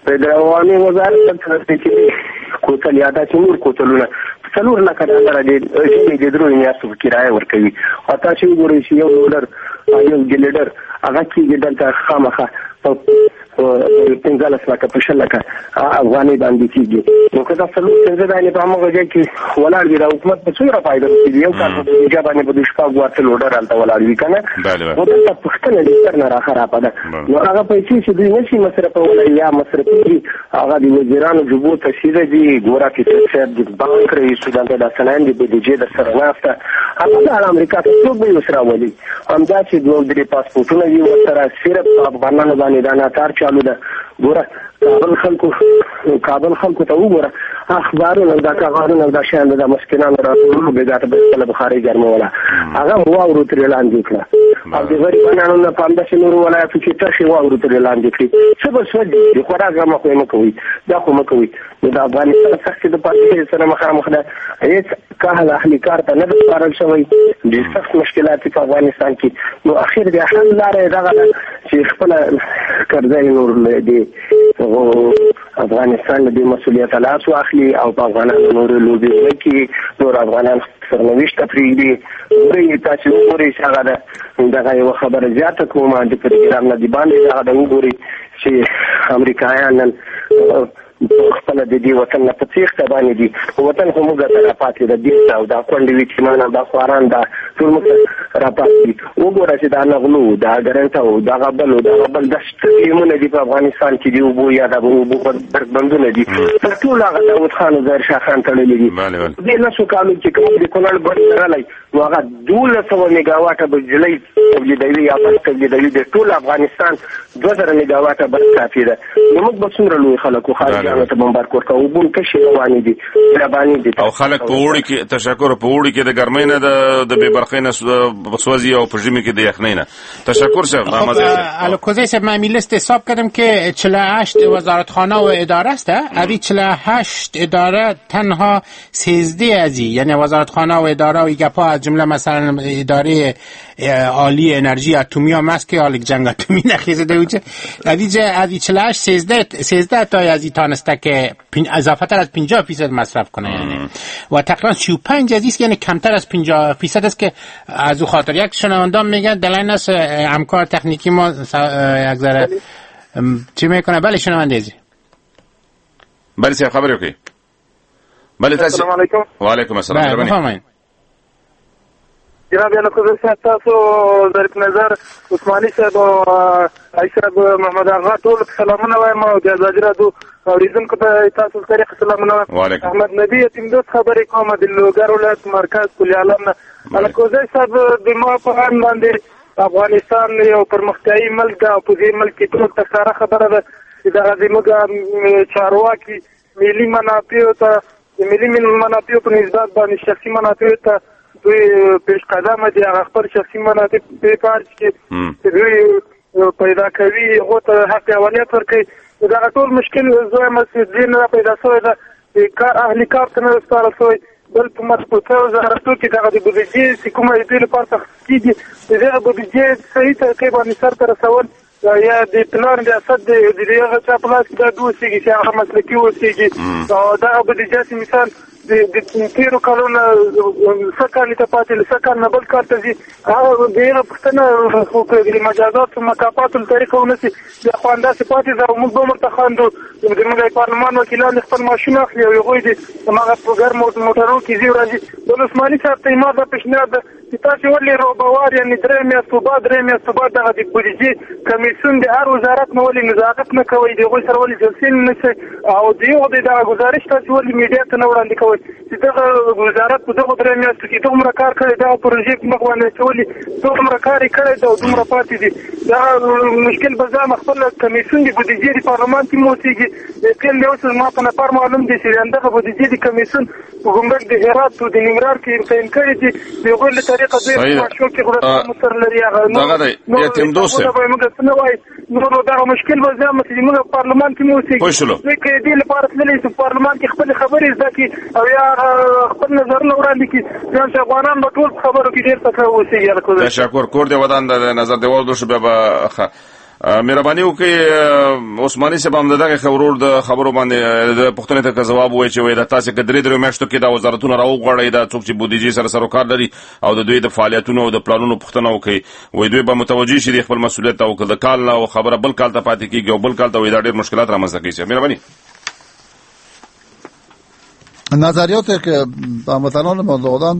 ته چې کوتل یاده چې نور کوتلونه څلور لکه ډالر د درو میاشتو کرایه ورکوي او تاسو وګورئ چې یو ګلیډر هغه کېږي دلته خامخا په 15 لکه په 10 لکه افغانۍ باندې کېږي نو که دا څلور 15 باندې په هغه ځای کې ولاړ وي د حکومت په څومره فایده کوي یو کار په دې باندې په شپږ ورته لوډر هلته ولاړ وي کنه نو دا پښتنه دې تر نه را خرابه ده نو هغه پیسې چې دوی نشي مصرفول یا مصرفي هغه د وزیرانو جوبو ته سیده دي ګوره کې چې د بانک رئیس دلته د سنان دی د جې د سره نافته هغه د امریکا ته څوک به وسره ولي همدا چې دوه درې پاسپورتونه یې ورسره صرف افغانانو باندې دا ناتار چالو ده ګوره کابل خلکو ته وګوره اخبارونه دا کاغذونه دا شیان د مسکینانو راټولو به ذات به بخاري ګرموله هغه واورو تر لاندې کړه او د غریبانو نه په همداسې نورو ولایتو کې تشې واورو ترې لاندې کړي څه به سوچي د خوراک غمه خو یې مه کوئ دا خو مه کوئ نو د افغانستان سختې د پاتې سره مخامخ ده هېڅ کاهل اهلي کار ته نه ده سپارل شوی ډېر سخت مشکلات په افغانستان کې نو اخر د حل لاره یې دغه ده چې خپله کرزی نور د افغانستان له دې مسؤلیته لاس واخلي او په افغانانو نورې لوبې ونه کړي نور افغانان سرنوشت ته پرېږدي ګورئ تاسې وګورئ چې هغه ده دغه یوه خبره زیاته کومه د پروګرام نه د باندې دغه ده وګورئ چې امریکایان نن خپله د دې وطن نه په تېښته باندې دي وطن خو موږ ته راپاتې ده دېرته او دا کونډې ویټیمان دا خواران دا ټول موږ ته راپاتې دي وګوره چې دا نغلو دا ګرنټه او دغه بل دا سټډیمونه دي په افغانستان کې دي اوبو یا د اوبو بربندونه دي دا ټول هغه داود خان او ظاهر شاه خان تړلي دي دې لسو کالو چې کوم د کونړ بند تړلی نو هغه 1200 میګاواټه بجلۍ تولیدوي یا برق تولیدوي د ټول افغانستان 2000 میګاواټه برق کافي ده نو موږ به څومره لوی خلک وو خارجیانو ته بمبار ورکوو اوبه تشې روانې دي بیاباني دي او خلک په اوړي کې تشکر په اوړي کې د ګرمۍ نه د بې برقۍ نه سوځي او په ژمي کې د یخنۍ نه تشکر صاحب محمد الکوزی صاحب من لیست حساب کردم که 48 وزارتخانه و اداره است اوی 48 اداره تنها 13 ازی یعنی وزارتخانه و اداره و گپا از جمله مثلا اداره عالی انرژی اتمی هم است که حال جنگ اتمی نخیزده اوچه اوی 48 13 تا ازی تانسته که اضافه تر از 50% مصرف کنه یعنی و تقریبا 35 ازیست یعنی کمتر از 50% است که از او خاطر یک شنوندان میگن دلین است همکار تکنیکی ما یک ذره چی میکنه بله شنونده ازی بله صاحب خبری اوکی بله السلام علیکم و علیکم السلام بفرمایید جناب یانکوزی صاحب تاسو ظریف نظر عثماني صاحب او صاحب محمد اغا ټول سلامونه وایم او د ازادي راډیو اوریدونکو ته تاسو تاریخ سلامونه احمد نبی یتیم دوست خبرې کوم د لوګر ولایت مرکز کلی عالم نه یانکوزی صاحب د ما په اړه باندې افغانستان یو پرمختیایي ملک ده او په دې ملک کې ټول تکراره خبره ده چې دغه زموږ چارواکي ملي منافعو ته د ملي منافعو په نسبت باندې شخصي منافعو ته دوی پیش قدمه دي هغه خپل شخصي منافع په کار کې دوی پیدا کوي هغه ته حق اولویت ورکوي دا ټول مشکل زوی مسجد نه پیدا شوی ده کار اهلي کار ته نه سپارل شوی بل په مطبوعاتو وزارتو کې دغه د بودیجې چې کومه دې لپاره تخصیصي دغه بودیجې صحیح طریقې باندې سره رسول یا د پلان د اسد د دغه چا پلاس کې د دوسیږي چې هغه مسلکي وسیږي او دا بودیجې مثال د تیرو کلونو سکان ته پاتې سکان نه بل کار ته ځي هغه ډېره پښتنه د مجازات او مکافات طریقه ونسي د خواندا سپاتې دا موږ به مرته خاندو د موږ پارلمان وکیلان خپل ماشين اخلي او یوه دي هغه پروګرام موټرو کې زی راځي د عثماني صاحب ته ما د پښناد چې تاسو ولې روبوار یعنی درې میاشتې بعد دغه د بودیجې کمیسیون د هر وزارت نو ولې نظارت نه کوي دغه سره ولې جلسې نه شي او دیو د گزارش تاسو ولې میډیا ته نه وړاندې کوي چې دغه وزارت په دغه درې میاشتو کې دومره کار کړی دا پروژې مخ باندې چولې دومره کار کړی دا دومره پاتې دي دا مشکل به ځم خپل کمیسیون د بودیجې د پارلمان کې موسیږي د کله له اوس ما په نفر معلوم دي چې دغه بودیجې د کمیسیون په ګمرک د هرات او د نیمرار کې امتحان کړی دي دغه له طریقه دوی ماشو کې غوړه متر لري هغه دغه یتیم دوست نو دا مشکل به ځم چې موږ پارلمان کې موسیږي چې دې لپاره تللی چې پارلمان کې خپل خبرې ځکه او یا خپل نظر نه وړاندې کی چې افغانان په ټول خبرو کې ډېر څه وسی یاره تشکر کور دی ودان د نظر دیوال دوش به مهرباني وکي عثماني صاحب هم دغه خبرور د خبرو باندې د پښتنې ته جواب وایي چې وای د تاسو کې درې میاشتو کې د وزارتونو راوغړی دا څوک چې بودیجې سره کار لري او د دوی د فعالیتونو او د پلانونو پښتنه وکي وای دوی به متوجي شي خپل مسولیت او د کال او خبره بل کال ته پاتې کیږي او بل کال ته وای دا ډېر مشکلات رامنځته کوي مهرباني نظریاتی که هموطنان ما دادن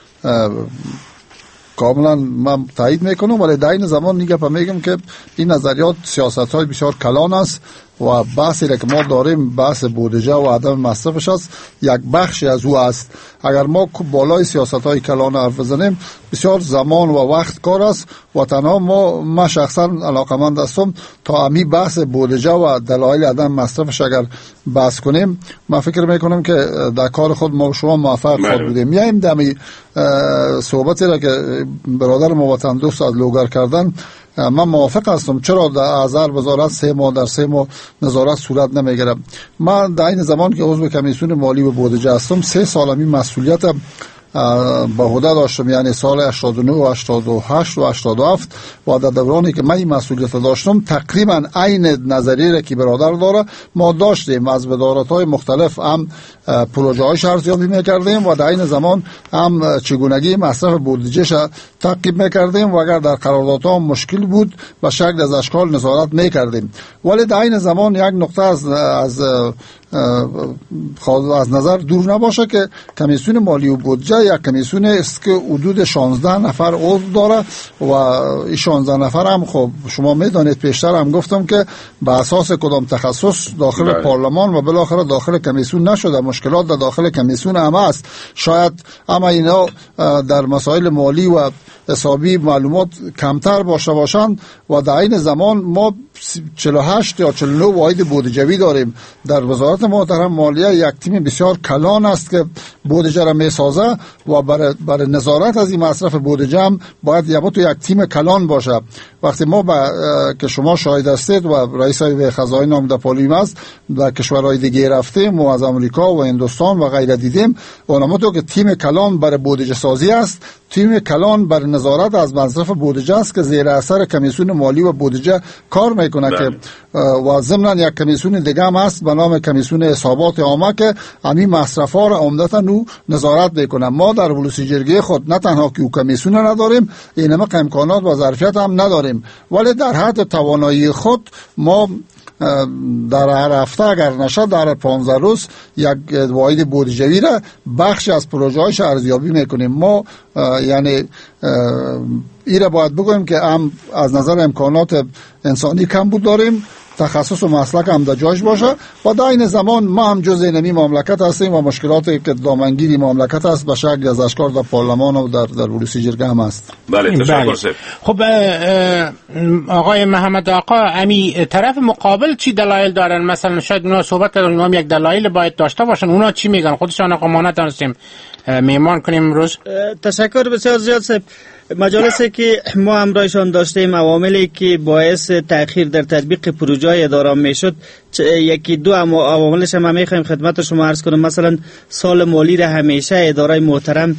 کاملا من تایید میکنم ولی در این زمان میگم که این نظریات سیاست های بسیار کلان است و بحثی که ما داریم بحث بودجه و عدم مصرفش است، یک بخشی از او است. اگر ما بالای سیاست‌های کلان حرف بزنیم بسیار زمان و وقت کار است و تنها ما شخصا علاقمند هستم تا امی بحث بودجه و دلایل عدم مصرفش اگر بحث کنیم. من فکر میکنم که در کار خود ما شما موفق خود بودیم. میایم دمی صحبتی را که برادر ما وطن دوست از لوگر کردن، من موافق هستم. چرا در ازر وزارت 3 ماه در 3 ماه نظارت صورت نمیگیره؟ من در این زمان که عضو کمیسیون مالی و بودجه هستم 3 سال می مسئولیت با عهده داشتم، یعنی سال 89 و 88 و 87 و در دورانی که من این مسئولیت داشتم تقریبا عین نظریه که برادر داره ما داشتیم. از وزارت‌های مختلف هم پروژه های ارزیابی میکردیم و در این زمان هم چگونگی مصرف بودجهش تعقیب میکردیم و اگر در قراردادها مشکل بود به شکل از اشکال نظارت میکردیم. ولی در این زمان یک نقطه از نظر دور نباشه که کمیسیون مالی و بودجه یک کمیسیون است که حدود 16 نفر عضو داره و این 16 نفر هم خب شما میدانید پیشتر هم گفتم که به اساس کدام تخصص داخل پارلمان و بالاخره داخل کمیسیون نشده، مشکلات در داخل کمیسیون هم است. شاید اما اینا در مسائل مالی و حسابی معلومات کمتر باشند و در این زمان ما 48 یا 49 واحد بودجوی داریم. در وزارت محترم مالیه یک تیم بسیار کلان است که بودجه را میسازه و برای نظارت از این مصرف بودجه هم باید یک تیم کلان باشه. وقتی ما که شما شاهد هستید و رئیس های خزائن نام پالیم است در کشورهای دیگه رفتیم و از امریکا و هندوستان و غیره دیدیم، اونم تو که تیم کلان برای بودجه سازی است، تیم کلان برای نظارت از مصرف بودجه است که زیر اثر کمیسیون مالی و بودجه کار میکنه که و ضمن یک کمیسیون دیگه هم است به نام کمیسیون حسابات عامه که همین مصرف‌ها را عمدتاً نو نظارت میکنه. ما در ولسی جرگه خود نه تنها که کمیسیون نداریم، اینما امکانات و ظرفیت هم نداریم، ولی در حد توانایی خود ما در هر هفته اگر نشد در 15 روز یک واحد بودجوی را بخش از پروژه هایش ارزیابی میکنیم. ما یعنی این را باید بگویم که هم از نظر امکانات انسانی کم بود داریم، تخصص و مسلک هم در جایش باشه و در این زمان ما هم جزء اینمی مملکت هستیم و مشکلاتی که دامنگیری مملکت است به شکل از اشکال در پارلمان و در ولسی جرگه هم است. بله تشکر. خب آقای محمد آقا، امی طرف مقابل چی دلایل دارن؟ مثلا شاید اونا صحبت کردن اونا یک دلایل باید داشته باشن، اونا چی میگن؟ خودشان آقا ما نتونستیم میمان کنیم امروز. تشکر بسیار زیاد صاحب. مجالسی که ما همراهشان داشتیم عواملی که باعث تأخیر در تطبیق پروژه اداره میشد، یکی دو عواملش هم میخوایم خدمت شما عرض کنم. مثلا سال مالی را همیشه اداره محترم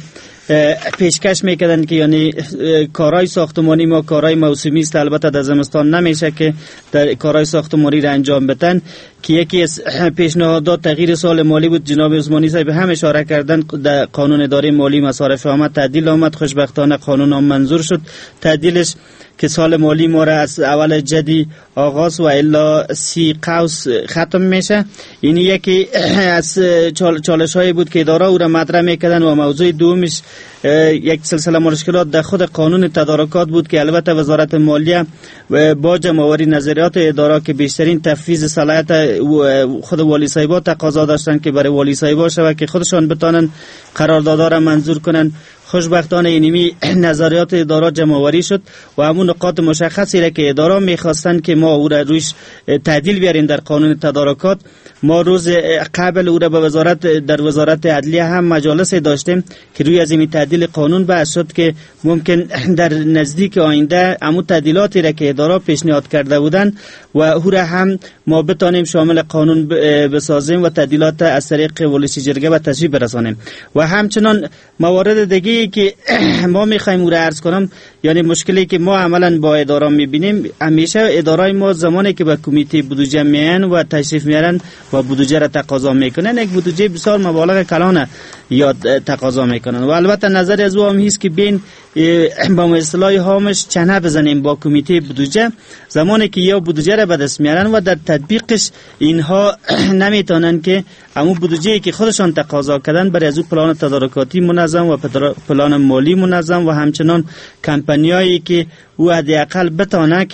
پیشکش میکردن که یعنی کارهای ساختمانی ما کارهای موسمی است، البته در زمستان نمیشه که در کارهای ساختمانی را انجام بدن که یکی از پیشنهادات تغییر سال مالی بود. جناب عثمانی صاحب هم اشاره کردن در قانون اداره مالی مصارف عامه تعدیل آمد، خوشبختانه قانون هم منظور شد تعدیلش که سال مالی ما را از اول جدی آغاز و الا 30 قوس ختم میشه. این یکی از چالش هایی بود که اداره او را مطرح میکردن و موضوع دومش یک سلسله مشکلات در خود قانون تدارکات بود که البته وزارت مالیه با جمع‌آوری نظریات اداره که بیشترین تفویض صلاحیت خود والی صاحبا تقاضا داشتن که برای والی صاحبا شود که خودشان بتانن قراردادها را منظور کنن. خوشبختانه اینمی نظریات اداره جمع‌آوری شد و همون نقاط مشخصی را که اداره می‌خواستن که ما او را روش تعدیل بیاریم در قانون تدارکات، ما روز قبل او را به در وزارت عدلیه هم مجالس داشتیم که روی از این تعدیل قانون بحث شد که ممکن در نزدیک آینده همون تعدیلاتی را که اداره پیشنهاد کرده بودن و او را هم ما بتانیم شامل قانون بسازیم و تعدیلات از طریق ولسی جرگه به تصویب برسانیم. و همچنان موارد دیگه که ما میخوایم او را عرض کنم، یعنی مشکلی که ما عملا با اداره میبینیم، همیشه اداره ما زمانی که به کمیته بودجه میان و تشریف میارن و بودجه را تقاضا میکنن، یک بودجه بسیار مبالغ کلانه یا تقاضا میکنن و البته نظر از او هم هست که بین با اصطلاح هامش چنه بزنیم با کمیته بودجه، زمانی که یا بودجه را به دست میارن و در تطبیقش اینها نمیتونن که همون بودجه‌ای که خودشان تقاضا کردن برای از او پلان تدارکاتی منظم و پلان مالی منظم و همچنان کمپانیایی که او حداقل بتونه که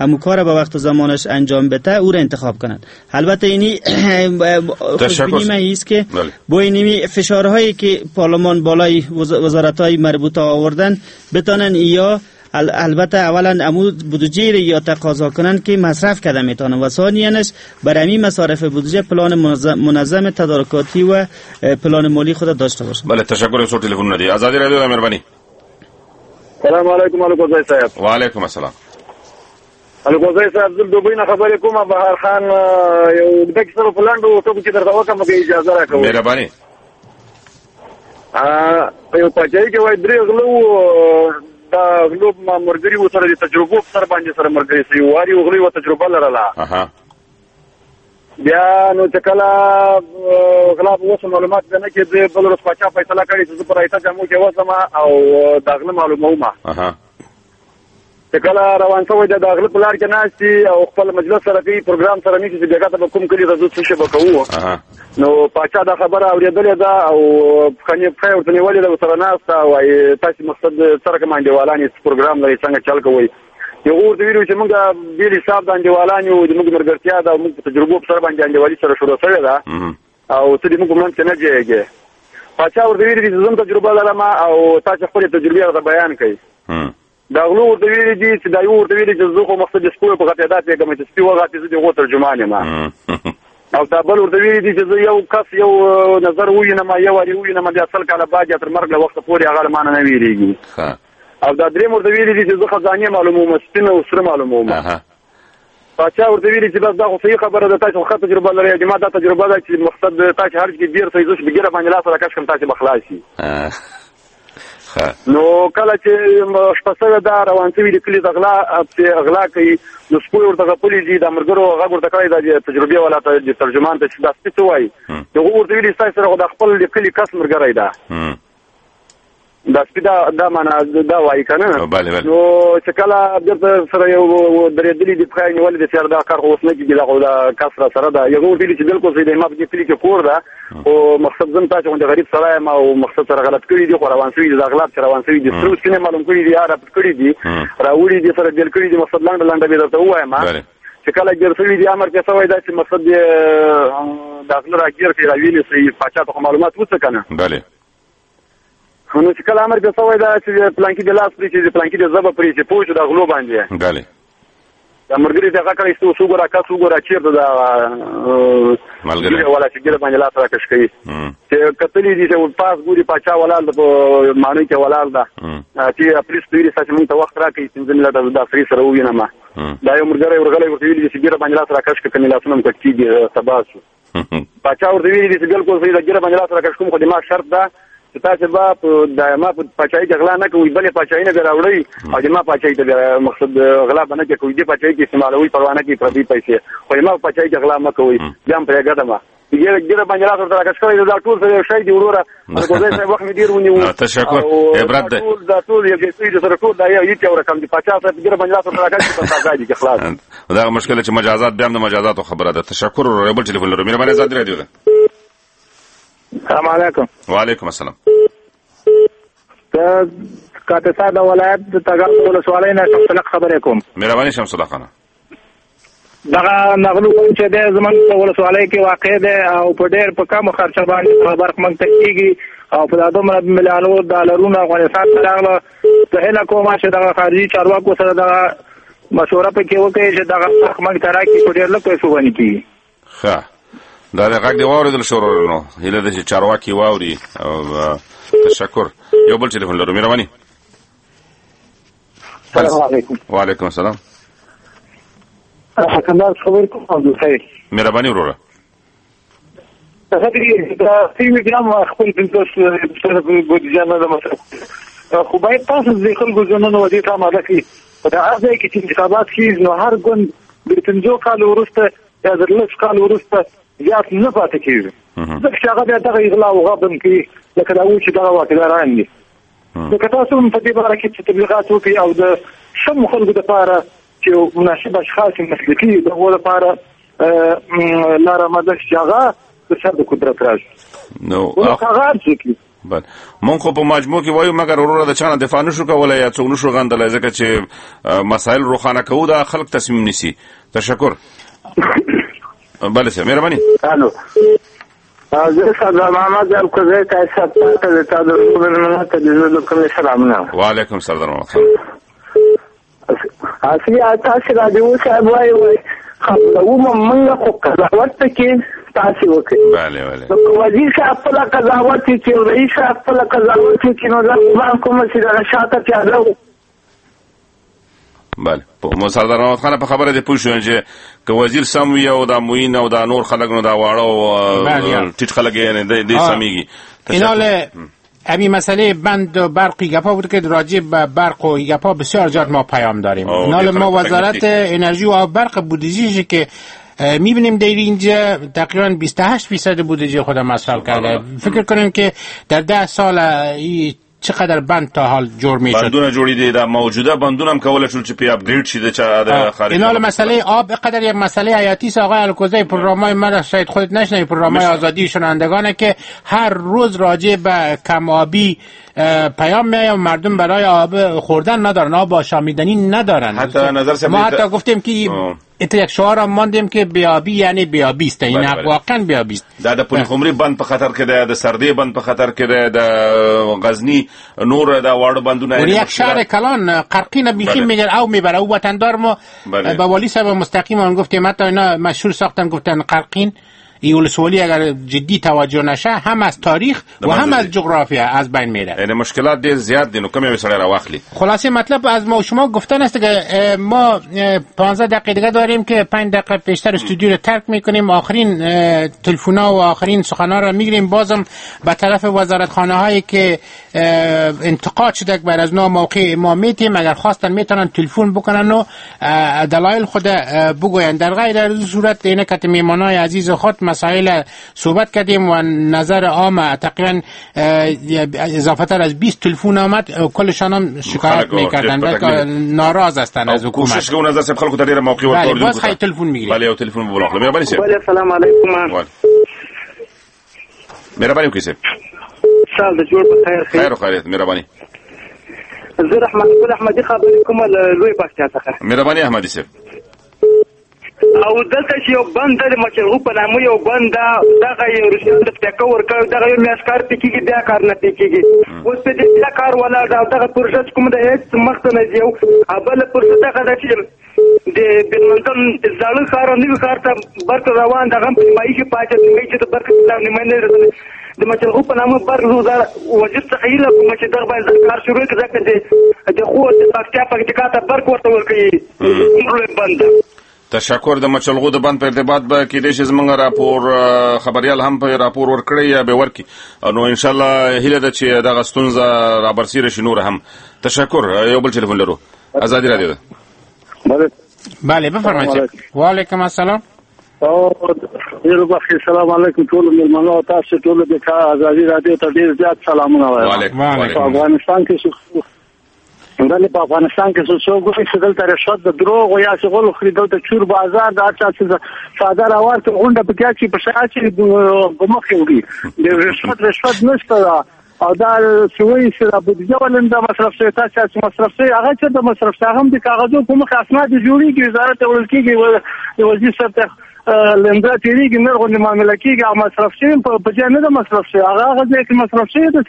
همون کار به وقت و زمانش انجام بده او را انتخاب کنند. البته اینی خوشبینی من است که با اینی فشارهایی که پارلمان بالای وزارت‌های مربوطه آوردن بتانن یا البته اولا امو بودجه یا تقاضا کنن که مصرف کرده میتونن و ثانیاش برای مصارف بودجه پلان منظم تدارکاتی و پلان مالی خود داشته باشه. بله تشکر. سو تلفن ندی آزادی رادیو د مهرباني. السلام علیکم الګوزای صاحب. وعلیکم السلام. الګوزای صاحب زه دوبۍ نه خبرې کوم. بهار خان یو د کیسو پلاندو ته چې درته وکم کې اجازه راکوم. مهرباني. یو پچای کې وای درې غلو دا غلوب ما مرګري و سره د تجربو سره باندې سره مرګري سي واري غلي و تجربه لرله. بیا نو چې کله غلا په وسه معلومات نه کې د بل ورځ پچا فیصله کړی چې په رايته جمع کې وسم او داغله معلومه چې کله روان شوی د داغله پلار کې ناشتي او خپل مجلس سره کې پروګرام سره نشي چې دغه ته کوم کلی راځو څه وکړو. نو پچا دا خبره اورېدلې ده او خني په ورته نیولې ده سره ناسته وای تاسو مقصد سره کوم انډیوالانی پروګرام لري څنګه چل کوي. یو ورته ویلو چې موږ بیل حساب د انډیوالانی او د موږ مرګرتیا دا موږ تجربه سره باندې انډیوالي سره شروع شوې ده او څه دې موږ مونږ نه جيږي. پچا ورته ویلي چې زموږ تجربه لرم او تاسو خپل تجربه بیان کړئ. دا غلو ورته ویلي دي چې دا یو ورته ویلي چې زه خو مقصد سپور په قطعات یې کوم چې سپي وغاتې زه دغه ترجمان یم او دا بل ورته ویلي دي چې زه یو کس یو نظر وینم یو وری وینم د اصل کاله بعد تر مرګ وخت پورې هغه مان نه ویریږي. او دا درې ورته ویلي دي چې زه خزانه معلومه سپینه او سره معلومه. پاچا ورته ویلي چې بس دا خو صحیح خبره ده تاسو خو تجربه لرئ د ما دا تجربه ده چې مقصد تاسو هر کې ډیر صحیح زوش بګیره باندې لاس راکښ کوم تاسو بخلاسي. نو کله چې شپسه دا روان شوی د کلی د غلا کوي نو سپور ورته غپلې دي د مرګرو غږ ورته کړی د تجربه ولا د ترجمان ته چې دا څه وایي نو ورته ویلي تاسو سره د خپل د کلی کس مرګرای ده دا سپیدا دا معنا دا وایي کنه. نو چې کله د سره یو درېدلې د پخای نیول د سر دا کار اوس نه کیږي دا کسره سره دا یو ورته چې بالکل سیده ما په کلی کې کور ده او مقصد زم تاسو د غریب سره ما او مقصد سره غلط کړی دي خو روان شوی د اغلب روان شوی دي سترو سینه معلوم کړی دي عرب کړی دي راوړي دي سره دل کړی دي مقصد لاندې به درته وایم چې کله ګرځوي دي امر کې سوي دا چې مقصد داخله راګیر کې راویلې سي پاچا ته معلومات وڅ کنه. بله نو چې کله امر کې سوي دا چې پلانکی د لاس پرې چې پلانکی د زبر پرې چې پوښ د غلو باندې. بله دا مرګري دغه کړی څو وګورا کا څو وګورا چیرته دا ملګری ولا چې ګره باندې لاس راکښ کوي چې کتلې دي چې پاس ګوري پاچا ولال په معنی کې ولال دا چې پولیس دوی سره مونږ ته وخت راکړي چې زميله دا فری سره وینم دا یو مرګري ورغلې ورته ویلي چې ګره باندې لاس راکښ کوي لاسونه کټ کیږي تباسو پاچا ورته ویلي چې بالکل صحیح دا ګره باندې لاس راکښ کوم خو د ما شرط ده چې تاسو به د ما په پچای جګړه نه کوي بلې پچای نه راوړي او د ما پچای ته مقصد غلا باندې کې کوي د پچای کې استعمالوي پروانه کې پردي پیسې خو ما پچای جګړه ما کوي ځم پرې ګدمه یګره باندې راځو تر راکښ دا ټول څه شي دی وروره ګوزای صاحب وخت مدیر ونیو. تشکر عبرت ده دا ټول یو څه سره ټول دا یو چې ورکم دي 50 یګره باندې راځو تر راکښ په تازه دي خلاص دا مشکل چې مجازات بیا د مجازات خبره ده. تشکر ریبل ټلیفون لرو مې باندې زاد رادیو ده. السلام علیکم. وعلیکم السلام. کاته صاحب ولایت د تګاب ولسوالۍ نه شمسلق خبرې کوم. مهرباني شمسلق خانه. دغه نغلو کوم چې د زمون ولسوالۍ کې واقع ده او په ډېر په کم خرچه باندې خبر کوم تکیږي او په دغه مليانو ډالرونو افغانستان ته راغله ته هله کومه چې د خارجي چارواکو سره د مشوره پکې وکړي چې دغه حکومت تراکي په ډېر لږ پیسو باندې کیږي. ښه دا د غږ دی واوریدل شو ورونو هله د چارواکي واوري او تشکر. یو بل ټلیفون لرو مهرباني. السلام علیکم. وعلیکم السلام. حکمدار خبر کوم عبد الخیر. مهرباني وروره. دا سیمه ګرام خپل بنتوس سره بودیجه نه ده خو باید تاسو د خلکو ژوندونه ودی ته ماده کی په دا ځای کې چې انتخابات کیږي نو هر ګوند د 15 کال ورسته یا د 10 کال ورسته زیات نه پاتې کیږي ځکه چې هغه دغه اغلا او غبن کې لکه دا و چې دغه واکداران دي لکه تاسو په دې باره کې چې تبلیغات وکړي او د شم خلکو لپاره چې مناسب اشخاص مسلکي دغه لپاره لاره مده چې هغه د سر د قدرت راځي نو هغه ځکه بله مونږ خو په مجموع کې وایو مګر وروره د چانه دفاع نشو کولای یا څوک نشو غندلی ځکه چې مسایل روښانه کوو دا خلک تصمیم نیسي. تشکر. بله صاحب مهرباني. الو زه سردار محمد یم کوزی تاسو ته د تاسو د تلویزیون کوم سلامونه. وعلیکم سردار محمد خان. اسی تاسو راډیو صاحب وایي خو موږ خو قضاوت کې تاسو وکړئ. بله بله وزیر صاحب خپله قضاوت کې رئیس صاحب خپله قضاوت کې نو دا کومه چې دغه شاته پیاده و. بله سردار محمد خان په خبره دې پوه شو چې که وزیر سم وي او دا معین او دا نور خلک نو دا واړه ټیټ خلک یې دې سمیږي. اینال همین مسئله بند و برق ایگپا بود که راجع به برق و ایگپا بسیار زیاد ما پیام داریم. اینال ما وزارت انرژی و برق بودجه‌ای که میبینیم در اینجا تقریبا 28% بودجه خود مصرف کرده. فکر کنیم که در 10 سال چقدر بند تا حال جور میشد. بندونه جوړیدي دا موجوده بندونه هم کولای شول چې په اپگریډ شي د خارج. اینال مسئله آب قدر یک مسئله حیاتی است. آقای الکوزی پروگرامای ما شاید خودت نشنوی، پروگرامای آزادی شنوندگانه که هر روز راجع به کم آبی پیام میاد. مردم برای آب خوردن ندارن، آب آشامیدنی ندارن. حتی نظر ما حتی گفتیم که یک شعار هم ماندیم که بیابی یعنی بیابی است. این واقعا بیابی است. د پل خمري بند په خطر کې ده، د سردې بند په خطر کې ده، د غزنی نور د واړو بندونه. یک شهر کلان قرقین بیخی میگه او میبره او وطندار ما با والی صاحب مستقیما گفتیم حتی اینا مشهور ساختن گفتن قرقین ولسوالی اگر جدی توجه نشه هم از تاریخ و هم از جغرافیا از بین میره. یعنی مشکلات ډیر زیات دي نو کومه وسړی راواخلي. خلاصه مطلب از ما شما گفتن است که ما 15 دقیقه دیگه داریم که 5 دقیقه پیشتر استودیو رو ترک میکنیم. آخرین تلفن‌ها و آخرین سخن‌ها رو میگیریم. بازم به طرف وزارتخانه هایی که انتقاد شده بر از نوع موقع ما میتیم اگر خواستن میتونن تلفن بکنن و دلایل خود بگوین. در غیر از صورت اینه که میهمانای عزیز خود مسائل صحبت کردیم و نظر عام تقریبا اضافه تر از 20 تلفن آمد. کلشان هم شکایت میکردن و ناراض هستن از حکومت. کوشش کوو نظر صاحب خلکو ته ډیره موقع ورکول. باز خی تلفن میگیریم. بله یو تلفن بولاخله. مهرباني صاحب. بله السلام علیکم. مهرباني وکړئ صاحب. سال د جوړ په خیر. خیر او خیریت. مهرباني. زه رحمت الله احمدي خبرې کوم لوی پښتیا څخه. مهرباني احمدي صاحب. او دلته چې یو بند د مچلغو په نامه یو بند دغه یو روسیان د پټکو ورکړ دغه یو میاشکار پکېږي بیا کار نه پکېږي. اوس په دې بیا کار ولاړ دغه پروژه کوم د هیڅ مخته نه دی. بل پروژه دغه د چې د بلمنتن ځاړو کار نوی کار ته برق روان دغه په مایي کې پاتې دی چې د برق نیمه نه د مچلغو په نامه برق زوزار وجود څخه یې کوم چې دغه باندې کار شروع کړه ځکه د خو د پکتیا پکتیکا ته برق ورته ورکړي عمر بند. تشکر. د مچلغو د بند په ارتباط به کېدای شي زموږ راپور خبريال هم په راپور ورکړي یا به ورکړي نو ان شاء الله هیله ده چې دغه ستونزه رابرسیره شي نور هم. تشکر. یو بل ټلیفون لرو. ازادي رادیو ده. بله بفرمایئ. وعلیکم السلام. او السلام علیکم ټول ملمنو تاسو ټول د ازادي رادیو ته ډیر زیات سلامونه وایم. افغانستان کې دلته په افغانستان کې څو ګوتې چې دلته رشوت د دروغ او یا شغل خریدل د چور بازار د اچا چې ساده راوړ ته غونډه پکې چې په شاعت چې بمخې وړي د رشوت نشته او دا شوی چې د بودیجه ولنده مصرف شوی تاسو چې مصرف شوی هغه چې د مصرف شوی هم د کاغذو په مخ اسناد جوړیږي وزارت ولکېږي د وزیر سره لنده تیریږي نه غوډه معاملې کېږي او مصرف شوی په ځای نه د مصرف شوی هغه چې مصرف شوی د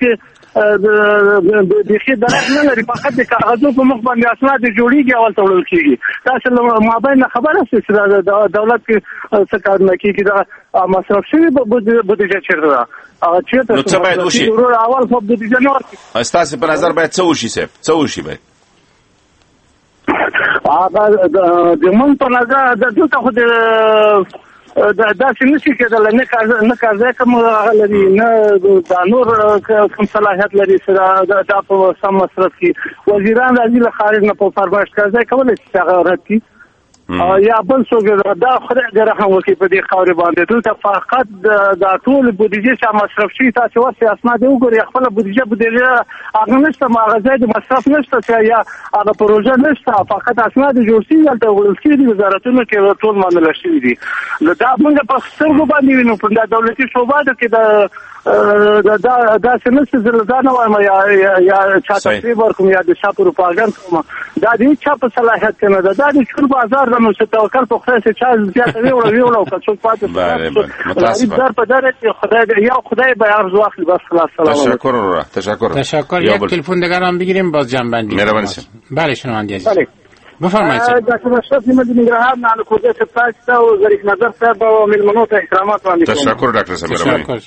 خې درک نه لري فقط د کاغذو په مخ باندې اسناد جوړیږي او تړل کېږي. تاسو ما باندې خبره چې د دولت کې څه کار نه کېږي دا مصرف شوی بودیجه چیرته نو څه باید وشي؟ اول خو بودیجه نه ورکړي. ستاسو په نظر باید څه وشي صاحب؟ څه وشي باید؟ هغه د مون په نظر د دلته خو دا چې نشي کېدل نه کار کوم لري نه د نور کوم صلاحیت لري چې دا په سم مصرف کې وزیران راځي له خارج نه په فرمایش کوي کولای شي هغه راتي یا بل څه دا خدای دې رحم وکړي په دې خاورې باندې دلته فقط د ټول بودیجه چې مصرف شي تاسو واسه اسناد وګورئ خپل بودیجه هغه نشته مغازه د مصرف نشته یا هغه پروژه نشته فقط اسناد جوړ شي دلته ولسمشر وزارتونو کې ټول معاملې شي دي دا موږ په سترګو باندې وینو په دولتي شوبات کې د دا څه نه چې دا نه وایم یا چا تقریب ورکوم یا د چا پروپاګاندا کوم دا د چا په صلاحیت کې نه ده دا د ټول بازار د نو توکل په خدای چې چا زیاته ویوړو که څوک پاتې متاسفم په دره چې خدای به ارزو اخلي بس خلاص. سلام تشکر. یک تلفن دیگر هم بگیریم باز جنبندی. مهربانی. بله شنونده عزیز بفرمایید. دکتر اشرف مدنی نگران نال کوزه سپاستا و ظریف نظر صاحب و ملمنو ته احترامات وړاندې کوم. تشکر ډاکټر صاحب مهرباني.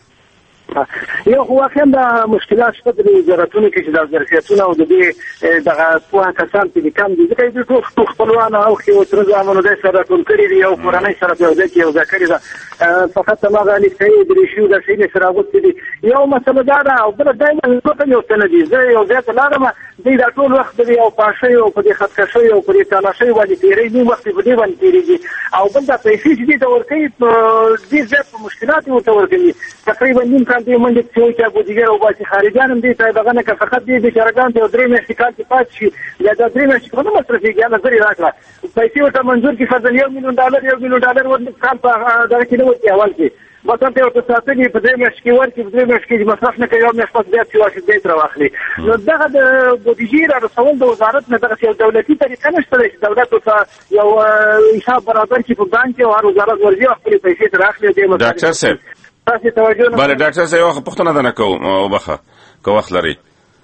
یو واقعا د مشکلات شته د وزارتونو کې چې د ظرفیتونو او د دې دغه پوهه کسان چې کم دي ځکه چې ټول خپلوان او خو تر ځامنو د سره ټول کړی دی او قرآني سره په ځای کې یو ذکر ده فقط ما غالي کوي د ریشیو د شي سره غوښتي دي یو مسله دا او بل دایمه څه یو څه نه دي زه یو ځای ته لاړم د ټول وخت دی او پاشه او په دې خطکشي او په دې تلاشي باندې تیرې دي وخت په دې باندې تیرېږي او بل دا پیسې چې دي د ورکې په دې ځای په مشکلات ورته ورکړي تقریبا نیم کال دې منډه چې چا ګوډیګر او باسي خارجان هم دي ته دغه نه که فقط دې بیچارهګان ته درې میاشتې کال کې پات شي یا د درې میاشتې کومه مصرفي ګاله زری راکړه پیسې ورته منظور کې فرضاً $1 مليون ورته کال په دغه کې نه وتی اول کې مثلا ته ورته ساتلي په درې میاشتې کې ورکې په درې میاشتې کې مصرف نه کوي یو میاشت پس بیا چې واشي دې تر واخلي نو دغه د بودیجې را رسول د وزارت نه دغه یو دولتي طریقه نشته چې دولت ته یو حساب برابر کړي په بانک او هر وزارت ورځي خپل پیسې تر اخلي دې مطلب ډاکټر صاحب بله ډاکټر صاحب یو پوښتنه ده نه کوم او بخه که وخت لري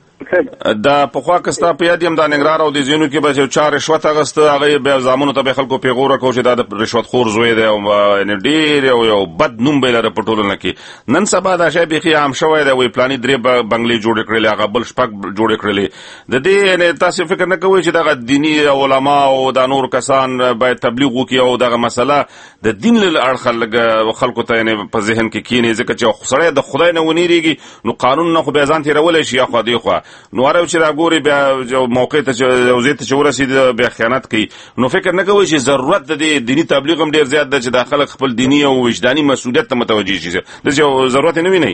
دا پخوا کستا په یاد یم د ننګرهار او د ځینو کې به چا رشوت اخیسته هغه به زامنو ته به خلکو پیغور کو چې دا د رشوت خور زوی دی او ډېر یو بد نوم به لري په ټولنه کې نن سبا دا شی بیخي عام شوی دی وی پلاني درې بنگلې جوړ کړل هغه بل شپږ جوړ کړل د دې تاسو فکر نه کوئ چې دا دینی علما او د نور کسان باید تبلیغ وکړي او دا مسله د دین له اړخ خلکو ته نه په ذهن کې کینې ځکه چې سړی د خدای نه ونیریږي نو قانون نه خو به ځان تیرولای شي خو دی خو نو راو چې راګوري بیا موقع ته چې زیات چې ورسید بیا خیانت کوي نو فکر نه کوي چې ضرورت د دینی تبلیغ هم ډیر زیات ده چې داخله خپل دینی او وجداني مسؤلیت ته متوجي شي د ضرورت نه ویني